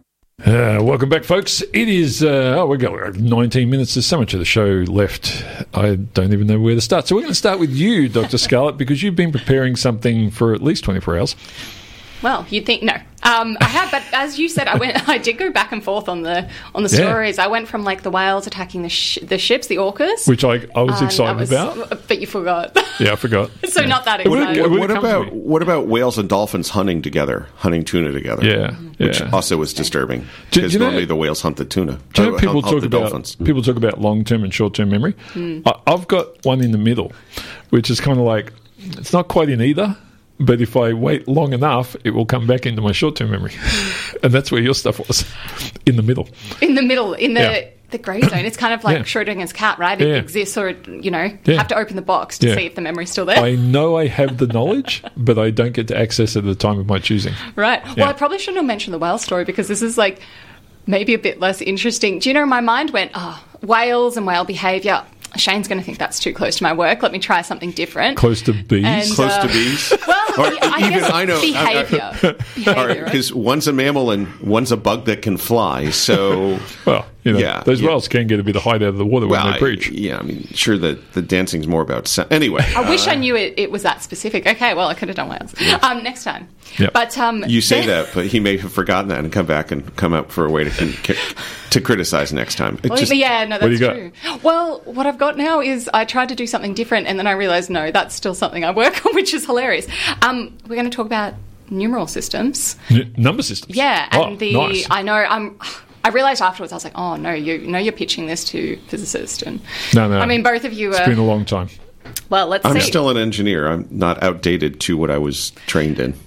Uh, welcome back, folks. It is, uh, oh, we've got nineteen minutes. There's so much of the show left. I don't even know where to start. So we're going to start with you, Doctor Scarlett, because you've been preparing something for at least twenty-four hours. Well, you'd think no. Um, I have, but as you said, I went. I did go back and forth on the on the Yeah. stories. I went from like the whales attacking the sh- the ships, the orcas, Which I, I was and excited I was- about. but you forgot. Yeah, I forgot. so not that It would've- exciting. it What, would've what come to about me. what about whales and dolphins hunting together, hunting tuna together? Yeah, which yeah. also was disturbing Do- because do you know- normally the whales hunt the tuna. Do you know Or people hunt- hunt talk the about dolphins. people talk about long term and short term memory? Mm. I, I've got one in the middle, which is kind of like it's not quite in either. But if I wait long enough, it will come back into my short term memory, and that's where your stuff was, in the middle. In the middle, in the Yeah. the grey zone. It's kind of like Yeah. Schrodinger's cat, right? It Yeah. exists, or you know, Yeah. have to open the box to Yeah. see if the memory's still there. I know I have the knowledge, but I don't get to access it at the time of my choosing. Right. Yeah. Well, I probably shouldn't have mentioned the whale story because this is like maybe a bit less interesting. Do you know, my mind went, oh, whales and whale behaviour. Shane's going to think that's too close to my work. Let me try something different. Close to bees? And, Close uh, to bees? Well, Or I even guess I know behaviour. All right, behaviour. because one's a mammal and one's a bug that can fly. So, well, you know, yeah, those yeah. whales can get a bit of height out of the water Well, when they I- breach. yeah, I mean, sure, the the dancing's more about sound. Anyway, I wish uh, I knew it, it was that specific. Okay, well, I could have done whales. Um, next time. Yep. But um, You say that, but he may have forgotten that and come back and come up for a way to con- to criticize next time. It Well, just- yeah, no, What do that's you got? true. Well, what I've got now is I tried to do something different, and then I realised no, that's still something I work on, which is hilarious. Um, we're going to talk about numeral systems. N- number systems. Yeah, Oh, and the nice. I know I'm. I realised afterwards I was like, oh no, you, you know, you're pitching this to physicists, and No, no. I mean both of you It's are. been a long time. Well, let's I'm see. still an engineer. I'm not outdated to what I was trained in.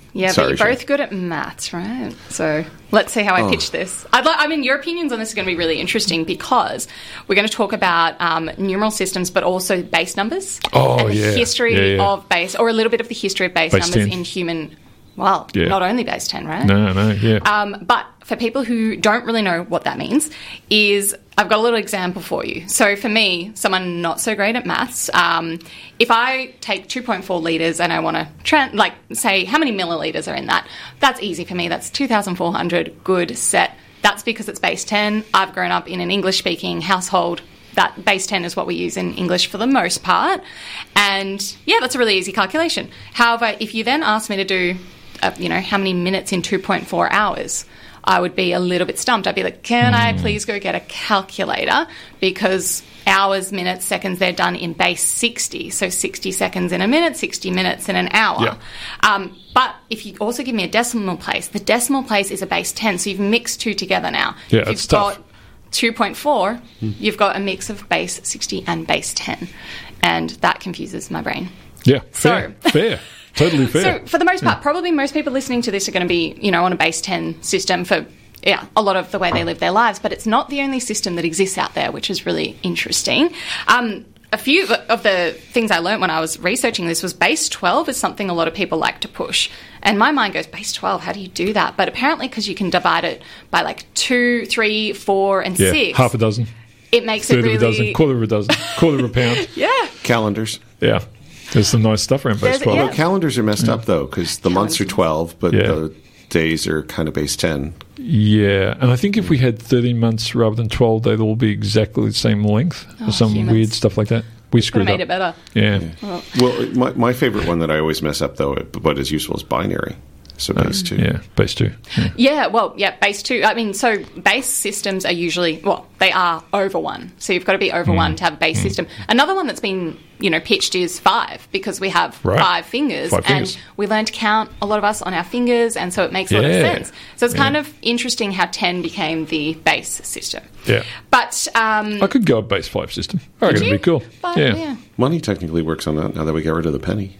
Yeah, Sorry, but you're Shane. both good at maths, right? So let's see how I Oh. pitch this. I'd like, I mean, your opinions on this are going to be really interesting because we're going to talk about um, numeral systems, but also base numbers. Oh, and the yeah. history Yeah, yeah. of base, or a little bit of the history of base, Base numbers ten. in human. Well, Yeah. not only base ten, right? No, no, yeah. Um, but for people who don't really know what that means, is I've got a little example for you. So for me, someone not so great at maths, um, if I take two point four litres and I want to tra- like say how many millilitres are in that, that's easy for me. That's two thousand four hundred, good, set. That's because it's base ten. I've grown up in an English-speaking household. That base ten is what we use in English for the most part. And yeah, that's a really easy calculation. However, if you then ask me to do Uh, you know, how many minutes in two point four hours, I would be a little bit stumped. I'd be like, can I please go get a calculator? Because hours, minutes, seconds, they're done in base sixty. So sixty seconds in a minute, sixty minutes in an hour. Yeah. Um, but if you also give me a decimal place, the decimal place is a base ten. So you've mixed two together now. Yeah, if it's you've tough. got two point four, you've got a mix of base sixty and base ten. And that confuses my brain. Yeah, fair, So- fair. Totally fair. So, for the most part, probably most people listening to this are going to be, you know, on a base ten system for, yeah, a lot of the way they live their lives. But it's not the only system that exists out there, which is really interesting. Um, a few of the things I learned when I was researching this was base twelve is something a lot of people like to push. And my mind goes, base twelve, how do you do that? But apparently because you can divide it by like two, three, four, and yeah, six, half a dozen, it makes third it really... of a dozen, quarter of a dozen, quarter of a pound. Yeah. Calendars. Yeah. There's some nice stuff around base There's- twelve. yeah. Well, calendars are messed up, though, because the months are twelve, but Yeah. the days are kind of base ten. Yeah, and I think if we had thirteen months rather than twelve, they'd all be exactly the same length Oh, or some humans. weird stuff like that. We screwed Could've made up. it better. Yeah. Oh. Well, my, my favorite one that I always mess up, though, but is useful, is binary. So base two. Yeah, base two. Yeah. Yeah, well, yeah, base two. I mean, so base systems are usually, well, they are over one. So you've got to be over Mm. one to have a base system. Another one that's been, you know, pitched is five because we have Right. five fingers. Five fingers. And we learn to count a lot of us on our fingers, and so it makes a lot of Yeah. sense. So it's Yeah. kind of interesting how ten became the base system. Yeah. But, um, I could go a base five system. I reckon it'd be cool. but, yeah. yeah. Money technically works on that now that we got rid of the penny.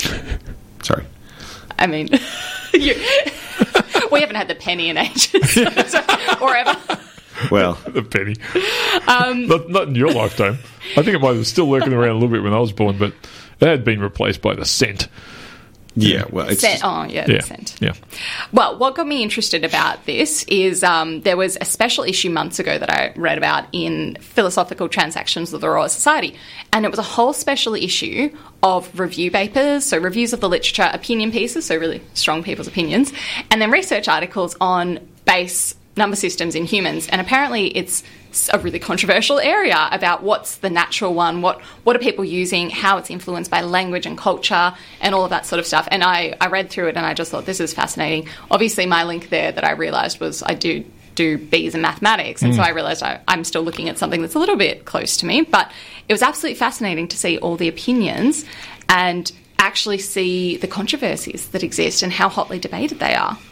Sorry. I mean, you, we haven't had the penny in ages, so, or ever. Well, the penny. Um, not, not in your lifetime. I think it might have still lurking around a little bit when I was born, but it had been replaced by the cent. Yeah, well, it's Cent, oh, yeah, Yeah. the cent. Yeah. Well, what got me interested about this is um, there was a special issue months ago that I read about in Philosophical Transactions of the Royal Society, and it was a whole special issue of review papers, so reviews of the literature, opinion pieces, so really strong people's opinions, and then research articles on base number systems in humans. And apparently it's a really controversial area about what's the natural one, what what are people using, how it's influenced by language and culture and all of that sort of stuff. And I, I read through it and I just thought this is fascinating. Obviously my link there that I realised was I do do B's in mathematics, and Mm. so I realised I, I'm still looking at something that's a little bit close to me. But it was absolutely fascinating to see all the opinions and actually see the controversies that exist and how hotly debated they are.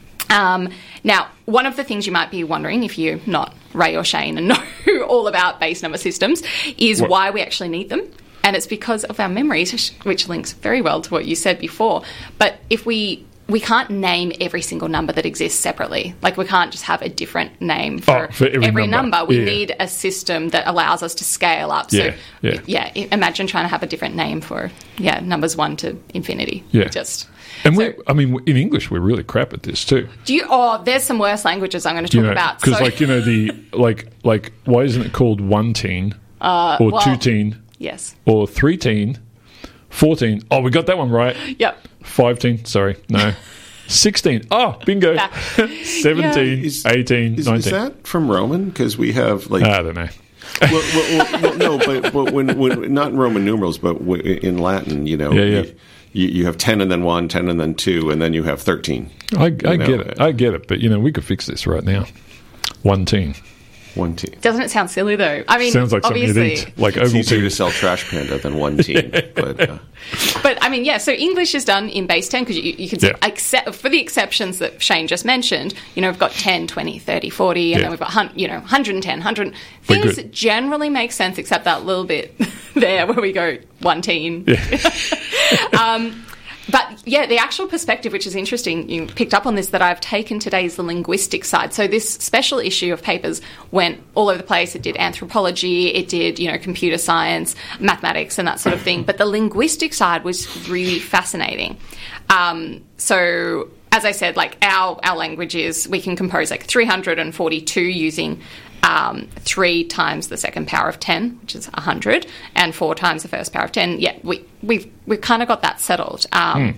Um, now, one of the things you might be wondering, if you're not Ray or Shane and know all about base number systems, is What? why we actually need them. And it's because of our memories, which links very well to what you said before. But if we we can't name every single number that exists separately. Like, we can't just have a different name for, Oh, for every number. We Yeah. need a system that allows us to scale up. So, Yeah, yeah. yeah, i- imagine trying to have a different name for, yeah, numbers one to infinity. Yeah. Just... And we, I mean, in English, we're really crap at this too. Do you? Oh, there's some worse languages I'm going to talk You know, about. because, So- like, you know, the like, like, why isn't it called one teen Uh, or well, two teen Yes. or three teen, fourteen? Oh, we got that one right. Yep. Five teen. Sorry, no. Sixteen. Oh, bingo. Seventeen, Is- eighteen, Is, nineteen. is that from Roman? Because we have like I don't know. well, well, well, well, no, but, but when, when not in Roman numerals, but w- in Latin, you know, Yeah, yeah. You, you have ten and then one, ten and then two, and then you have thirteen. I, I You know, get it. I get it. But you know, we could fix this right now. One teen. One teen. Doesn't it sound silly though? I mean, Sounds like something you'd obviously, eat. Like It's oval easier teen. to sell Trash Panda than one teen. But uh, but I mean, yeah. So English is done in base ten because you, you can say, Yeah. except for the exceptions that Shane just mentioned. You know, we've got ten, twenty, thirty, forty, and Yeah. then we've got hun- you know one hundred ten, one hundred. We're Things good. generally make sense, except that little bit there where we go one teen. Yeah. um, but yeah, the actual perspective, which is interesting, you picked up on this, that I've taken today is the linguistic side. So this special issue of papers went all over the place. It did anthropology, it did, you know, computer science, mathematics and that sort of thing. But the linguistic side was really fascinating. Um, so as I said, like our, our language is, we can compose like three hundred forty-two using Um, three times the second power of ten, which is one hundred, and four times the first power of ten. Yeah, we, we've we've kind of got that settled. Um, mm.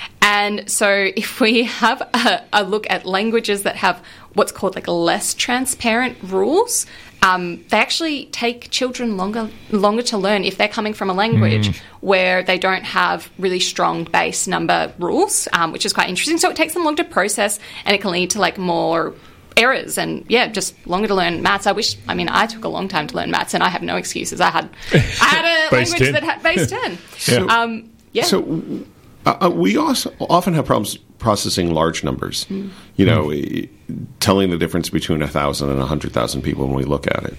And so if we have a, a look at languages that have what's called like less transparent rules, um, they actually take children longer longer to learn if they're coming from a language mm. where they don't have really strong base number rules, um, which is quite interesting. So it takes them longer to process, and it can lead to like more errors and yeah, just longer to learn maths. I wish, I mean, I took a long time to learn maths, and I have no excuses. I had, I had a language ten. that had base ten. So, um, yeah. So uh, we also often have problems processing large numbers. Mm. You know, mm. telling the difference between a thousand and a hundred thousand people when we look at it.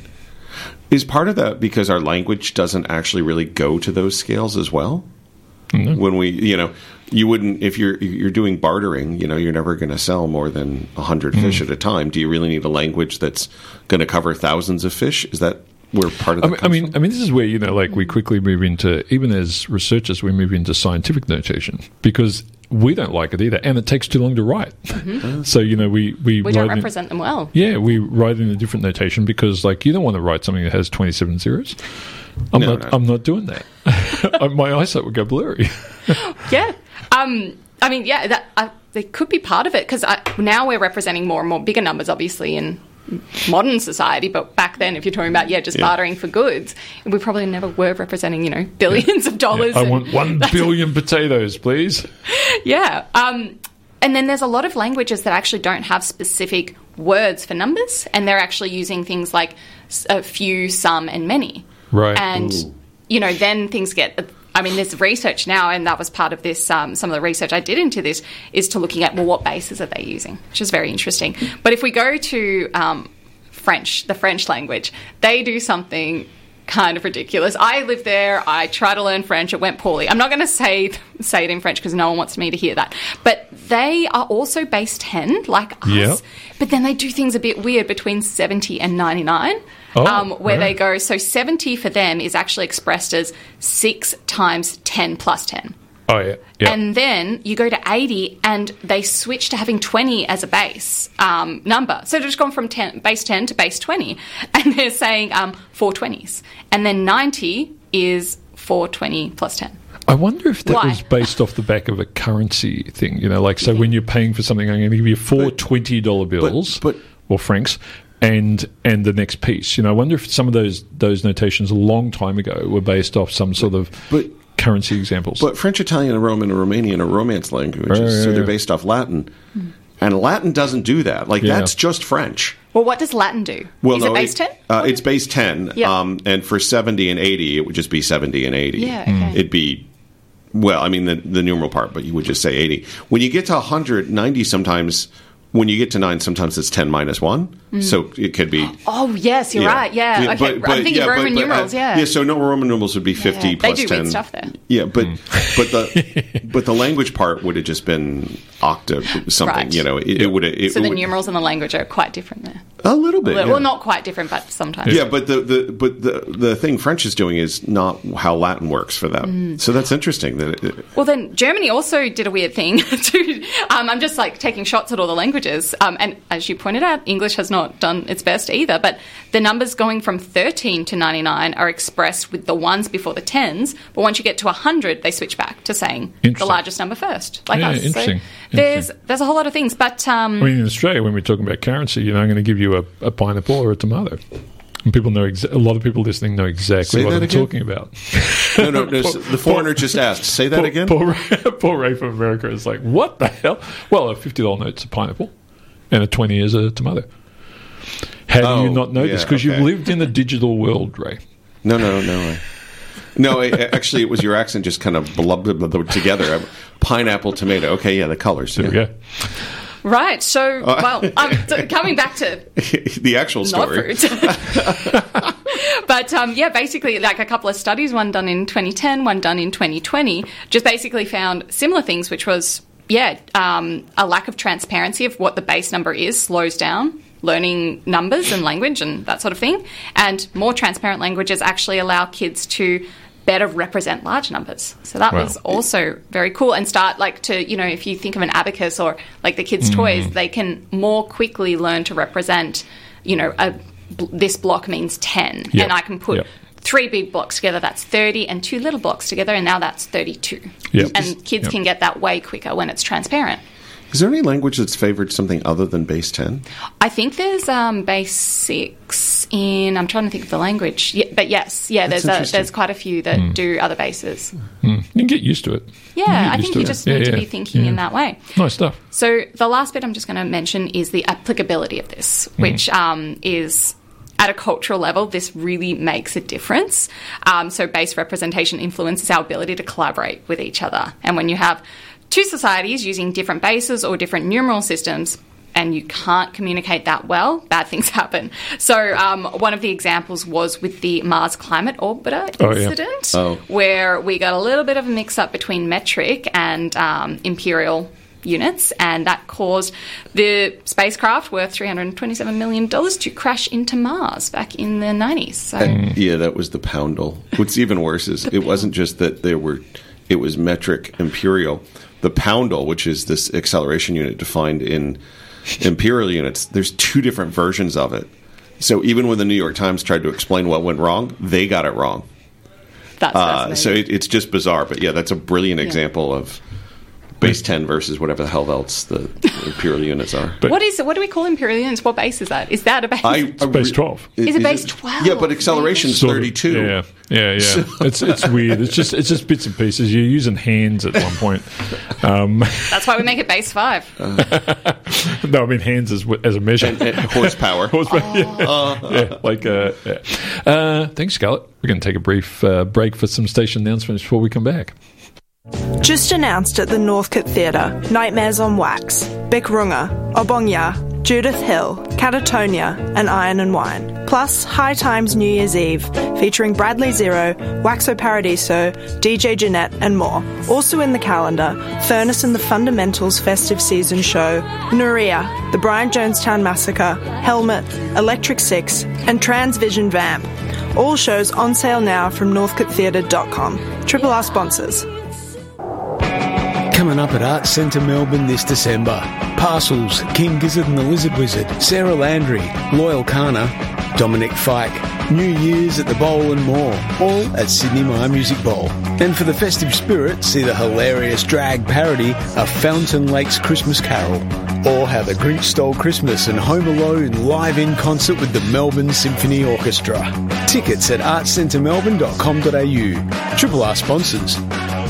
Is part of that because our language doesn't actually really go to those scales as well? Mm-hmm. When we, you know, you wouldn't, if you're you're doing bartering, you know, you're never going to sell more than one hundred mm. fish at a time. Do you really need a language that's going to cover thousands of fish? Is that where part of that I mean, comes I mean, from? I mean, this is where, you know, like we quickly move into, even as researchers, we move into scientific notation because we don't like it either, and it takes too long to write. Mm-hmm. So, you know, we... We, we don't write represent in, them well. Yeah, we write in a different notation because, like, you don't want to write something that has twenty-seven zeros. I'm no, not. no. I'm not doing that. My eyesight would go blurry. Yeah. Um, I mean, yeah, that uh, they could be part of it because now we're representing more and more bigger numbers, obviously, in modern society. But back then, if you're talking about yeah, just yeah. bartering for goods, we probably never were representing you know billions yeah. of dollars. Yeah. I and want one billion potatoes, please. Yeah. Um, and then there's a lot of languages that actually don't have specific words for numbers, and they're actually using things like a few, some, and many. Right. And, Ooh. you know, then things get... I mean, there's research now, and that was part of this, um, some of the research I did into this, is to looking at, well, what bases are they using, which is very interesting. But if we go to um, French, the French language, they do something kind of ridiculous. I lived there. I tried to learn French. It went poorly. I'm not going to say say it in French because no one wants me to hear that. But they are also base ten, like us. Yep. But then they do things a bit weird between seventy and ninety-nine. Oh, um, where right. they go, so seventy for them is actually expressed as six times ten plus ten. Oh, yeah. yeah. And then you go to eighty and they switch to having twenty as a base um, number. So they've just gone from ten, base ten to base twenty. And they're saying um, four twenties. And then ninety is four twenty plus ten. I wonder if that Why? was based off the back of a currency thing. You know, like, so when you're paying for something, I'm going to give you four twenty dollar bills but, but, or francs. And and the next piece, you know, I wonder if some of those those notations a long time ago were based off some sort of but, currency examples. But French, Italian, and Roman and Romanian are Romance languages, right, yeah, so they're yeah. based off Latin. Mm. And Latin doesn't do that. Like, yeah. that's just French. Well, what does Latin do? Well, is no, it base ten? It, uh, it's base ten. Yeah. Um, and for seventy and eighty, it would just be seventy and eighty. Yeah, okay. It'd be, well, I mean, the, the numeral part, but you would just say eighty. When you get to one hundred, ninety sometimes... When you get to nine, sometimes it's ten minus one. Mm. So it could be... Oh, yes, you're yeah. right. Yeah. yeah okay. but, but, I'm thinking yeah, Roman but, but, numerals, uh, yeah. Yeah, so no Roman numerals would be fifty yeah. plus they do ten. weird stuff there. Yeah, but mm. but the but the language part would have just been octa something, right. you know. It, it would it, So it the would, numerals and the language are quite different there. A little bit, Well, yeah. well not quite different, but sometimes. Yeah, but the, the but the the thing French is doing is not how Latin works for them. Mm. So that's interesting. That it, well, then Germany also did a weird thing too. Um, I'm just like taking shots at all the languages, um, and as you pointed out, English has not done its best either. But the numbers going from thirteen to ninety-nine are expressed with the ones before the tens. But once you get to one hundred, they switch back to saying the largest number first, like yeah, us. Interesting. So there's there's a whole lot of things, but um, I mean, in Australia, when we're talking about currency, you know, I'm going to give you a, a pineapple or a tomato. And people know, exa- a lot of people listening know exactly Say what I'm again? talking about. no, no, no. The foreigner just asked. Say that Paul, again. Paul Ray, Paul Ray from America is like, what the hell? Well, a fifty dollar note's a pineapple, and a twenty is a tomato. How do Oh, you not know yeah, this? Because okay. you've lived in the digital world, Ray. No, no, no. I, no, I, actually, it was your accent just kind of blubbed together. Pineapple, tomato. Okay, yeah, the colors. There yeah. we go. right. So, well, um, so coming back to the actual not story. fruit. But um, yeah, basically, like a couple of studies, one done in twenty ten, one done in twenty twenty, just basically found similar things, which was, yeah, um, a lack of transparency of what the base number is slows down learning numbers and language and that sort of thing. And more transparent languages actually allow kids to better represent large numbers. So that Wow. was also very cool. And start like to, you know, if you think of an abacus or like the kids' Mm. toys, they can more quickly learn to represent, you know, a, this block means ten. Yep. And I can put Yep. three big blocks together, that's thirty, and two little blocks together, and now that's thirty-two. Yep. And kids Yep. can get that way quicker when it's transparent. Is there any language that's favored something other than base ten? I think there's um, base six in. I'm trying to think of the language, yeah, but yes, yeah. That's There's a, interesting. there's quite a few that Mm. do other bases. Mm. You can get used to it. Yeah, You can get I used think to you it. just Yeah, need to yeah. be thinking Yeah. in that way. Nice stuff. So the last bit I'm just going to mention is the applicability of this, which um, is at a cultural level, this really makes a difference. Um, so base representation influences our ability to collaborate with each other. And when you have two societies using different bases or different numeral systems, and you can't communicate that well, bad things happen. So um, one of the examples was with the Mars Climate Orbiter Oh, yeah. incident, Oh. where we got a little bit of a mix-up between metric and um, imperial units, and that caused the spacecraft worth three hundred twenty-seven million dollars to crash into Mars back in the nineties. So And, yeah, that was the poundal. What's even worse is it wasn't just that there were, it was metric imperial. The poundal, which is this acceleration unit defined in imperial units, there's two different versions of it. So even when the New York Times tried to explain what went wrong, they got it wrong. that's Uh, fascinating. so it, it's just bizarre. But yeah, that's a brilliant example of base ten versus whatever the hell else the imperial units are. But- what is what do we call imperial units? What base is that? Is that a base? I, It's base twelve. Is it base twelve? Yeah, but acceleration's Sort of. thirty-two. Yeah, yeah, yeah. So- It's it's weird. It's just it's just bits and pieces. You're using hands at one point. Um, That's why we make it base five. no, I mean hands as as a measure. And, and horsepower. Horsepower. Yeah. yeah, like uh, yeah. Uh, thanks, Scarlett. We're going to take a brief uh, break for some station announcements before we come back. Just announced at the Northcote Theatre, Nightmares on Wax, Bekrunga, Obongya, Judith Hill, Catatonia, and Iron and Wine. Plus, High Times New Year's Eve, featuring Bradley Zero, Waxo Paradiso, D J Jeanette, and more. Also in the calendar, Furnace and the Fundamentals Festive Season Show, Nuria, The Brian Jonestown Massacre, Helmet, Electric Six, and Transvision Vamp. All shows on sale now from northcote theatre dot com. Triple R sponsors. Coming up at Arts Centre Melbourne this December. Parcels, King Gizzard and the Lizard Wizard, Sarah Landry, Loyal Kana, Dominic Fike, New Year's at the Bowl and more, all at Sydney Mire Music Bowl. And for the festive spirit, see the hilarious drag parody of Fountain Lake's Christmas Carol, or How the Grinch Stole Christmas and Home Alone live in concert with the Melbourne Symphony Orchestra. Tickets at arts centre melbourne dot com dot a u. Triple R sponsors.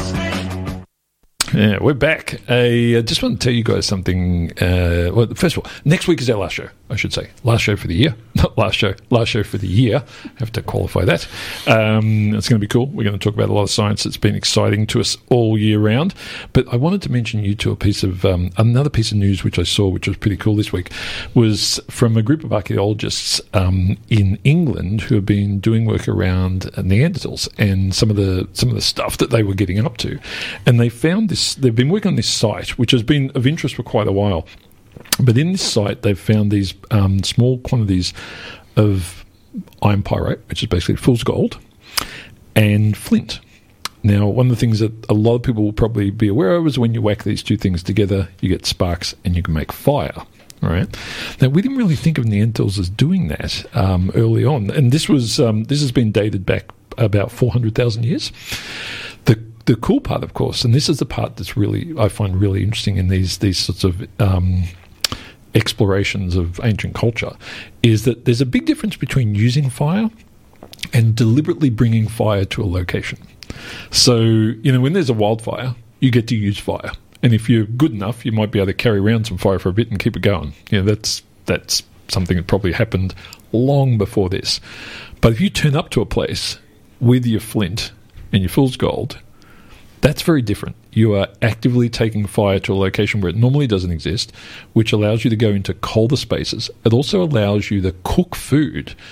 Yeah, we're back. I uh, just want to tell you guys something. Uh, well, first of all, next week is our last show, I should say. Last show for the year. Not last show. Last show for the year. I have to qualify that. Um, it's going to be cool. We're going to talk about a lot of science that's been exciting to us all year round. But I wanted to mention you to a piece of, um, another piece of news which I saw, which was pretty cool this week, was from a group of archaeologists um, in England who have been doing work around Neanderthals and some of the some of the stuff that they were getting up to. And they found this. They've been working on this site, which has been of interest for quite a while. But in this site, they've found these um, small quantities of iron pyrite, which is basically fool's gold, and flint. Now, one of the things that a lot of people will probably be aware of is when you whack these two things together, you get sparks and you can make fire. All right. Now, we didn't really think of Neanderthals as doing that um, early on, and this was um, this has been dated back about four hundred thousand years. The the cool part, of course, and this is the part that's really I find really interesting in these these sorts of um, explorations of ancient culture, is that there's a big difference between using fire and deliberately bringing fire to a location. So, you know, when there's a wildfire, you get to use fire. And if you're good enough, you might be able to carry around some fire for a bit and keep it going. You know, that's that's something that probably happened long before this. But if you turn up to a place with your flint and your fool's gold, that's very different. You are actively taking fire to a location where it normally doesn't exist, which allows you to go into colder spaces. It also allows you to cook food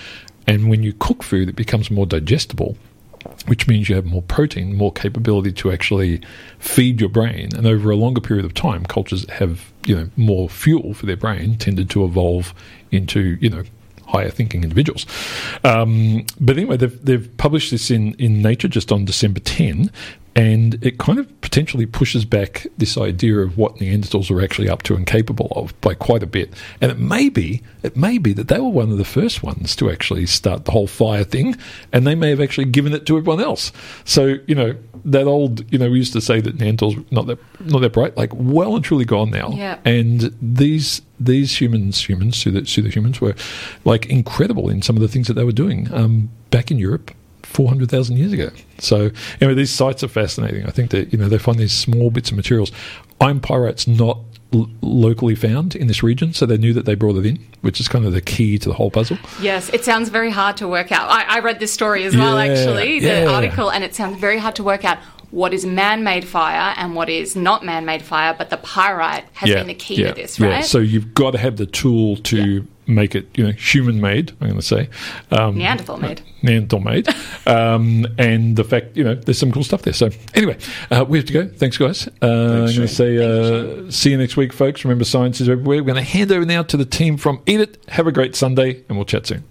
And when you cook food, it becomes more digestible, which means you have more protein, more capability to actually feed your brain. And over a longer period of time, cultures have, you know, more fuel for their brain, tended to evolve into, you know, higher thinking individuals. Um, but anyway, they've, they've published this in, in Nature just on December tenth, and it kind of potentially pushes back this idea of what Neanderthals are actually up to and capable of by quite a bit. And it may be, it may be that they were one of the first ones to actually start the whole fire thing, and they may have actually given it to everyone else. So, you know, that old, you know, we used to say that Neanderthals not that not that bright, like well and truly gone now. Yeah. And these these humans, humans, pseudo-humans, were like incredible in some of the things that they were doing um, back in Europe four hundred thousand years ago. So anyway, these sites are fascinating. I think that, you know, they find these small bits of materials. Iron pyrite's not l- locally found in this region, so they knew that they brought it in, which is kind of the key to the whole puzzle. Yes, it sounds very hard to work out. I, I read this story as well, Yeah, actually, the yeah. article, and it sounds very hard to work out what is man-made fire and what is not man-made fire, but the pyrite has been the key yeah, to this, right? Yeah. So you've got to have the tool to yeah. make it, you know, human-made, I'm going to say. Um, Neanderthal-made. Neanderthal-made. um, and the fact, you know, there's some cool stuff there. So anyway, uh, we have to go. Thanks, guys. Uh, Thanks, I'm going to Shane. say uh, see you next week, folks. Remember, science is everywhere. We're going to hand over now to the team from Eat It. Have a great Sunday, and we'll chat soon.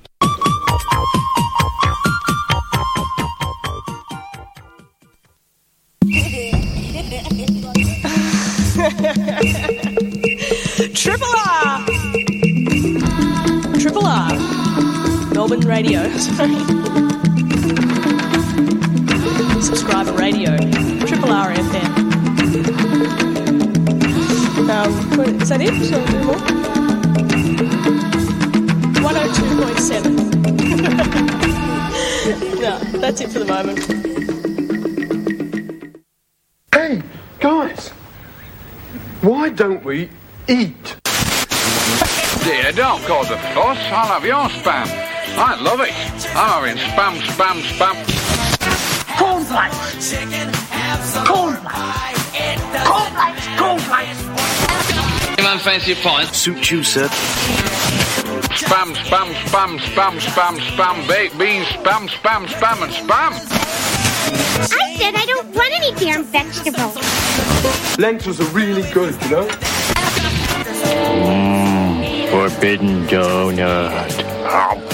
Triple R! Triple R. Melbourne Radio. Sorry. Subscriber radio. Triple R F M. Um, what- is that it? Shall I do more? one oh two point seven. No, that's it for the moment. Hey, guys, why don't we eat? Dear, don't cause a fuss. I'll have your spam. I love it. I'm having spam, spam, spam. Cornflakes! Cornflakes! Cornflakes! Cornflakes! Anyone fancy a pint? Suit you, sir. Spam, spam, spam, spam, spam, spam, baked beans, spam, spam, spam, and spam. I said I don't want any damn vegetables. Lentils are really good, you know? Mmm, forbidden donut.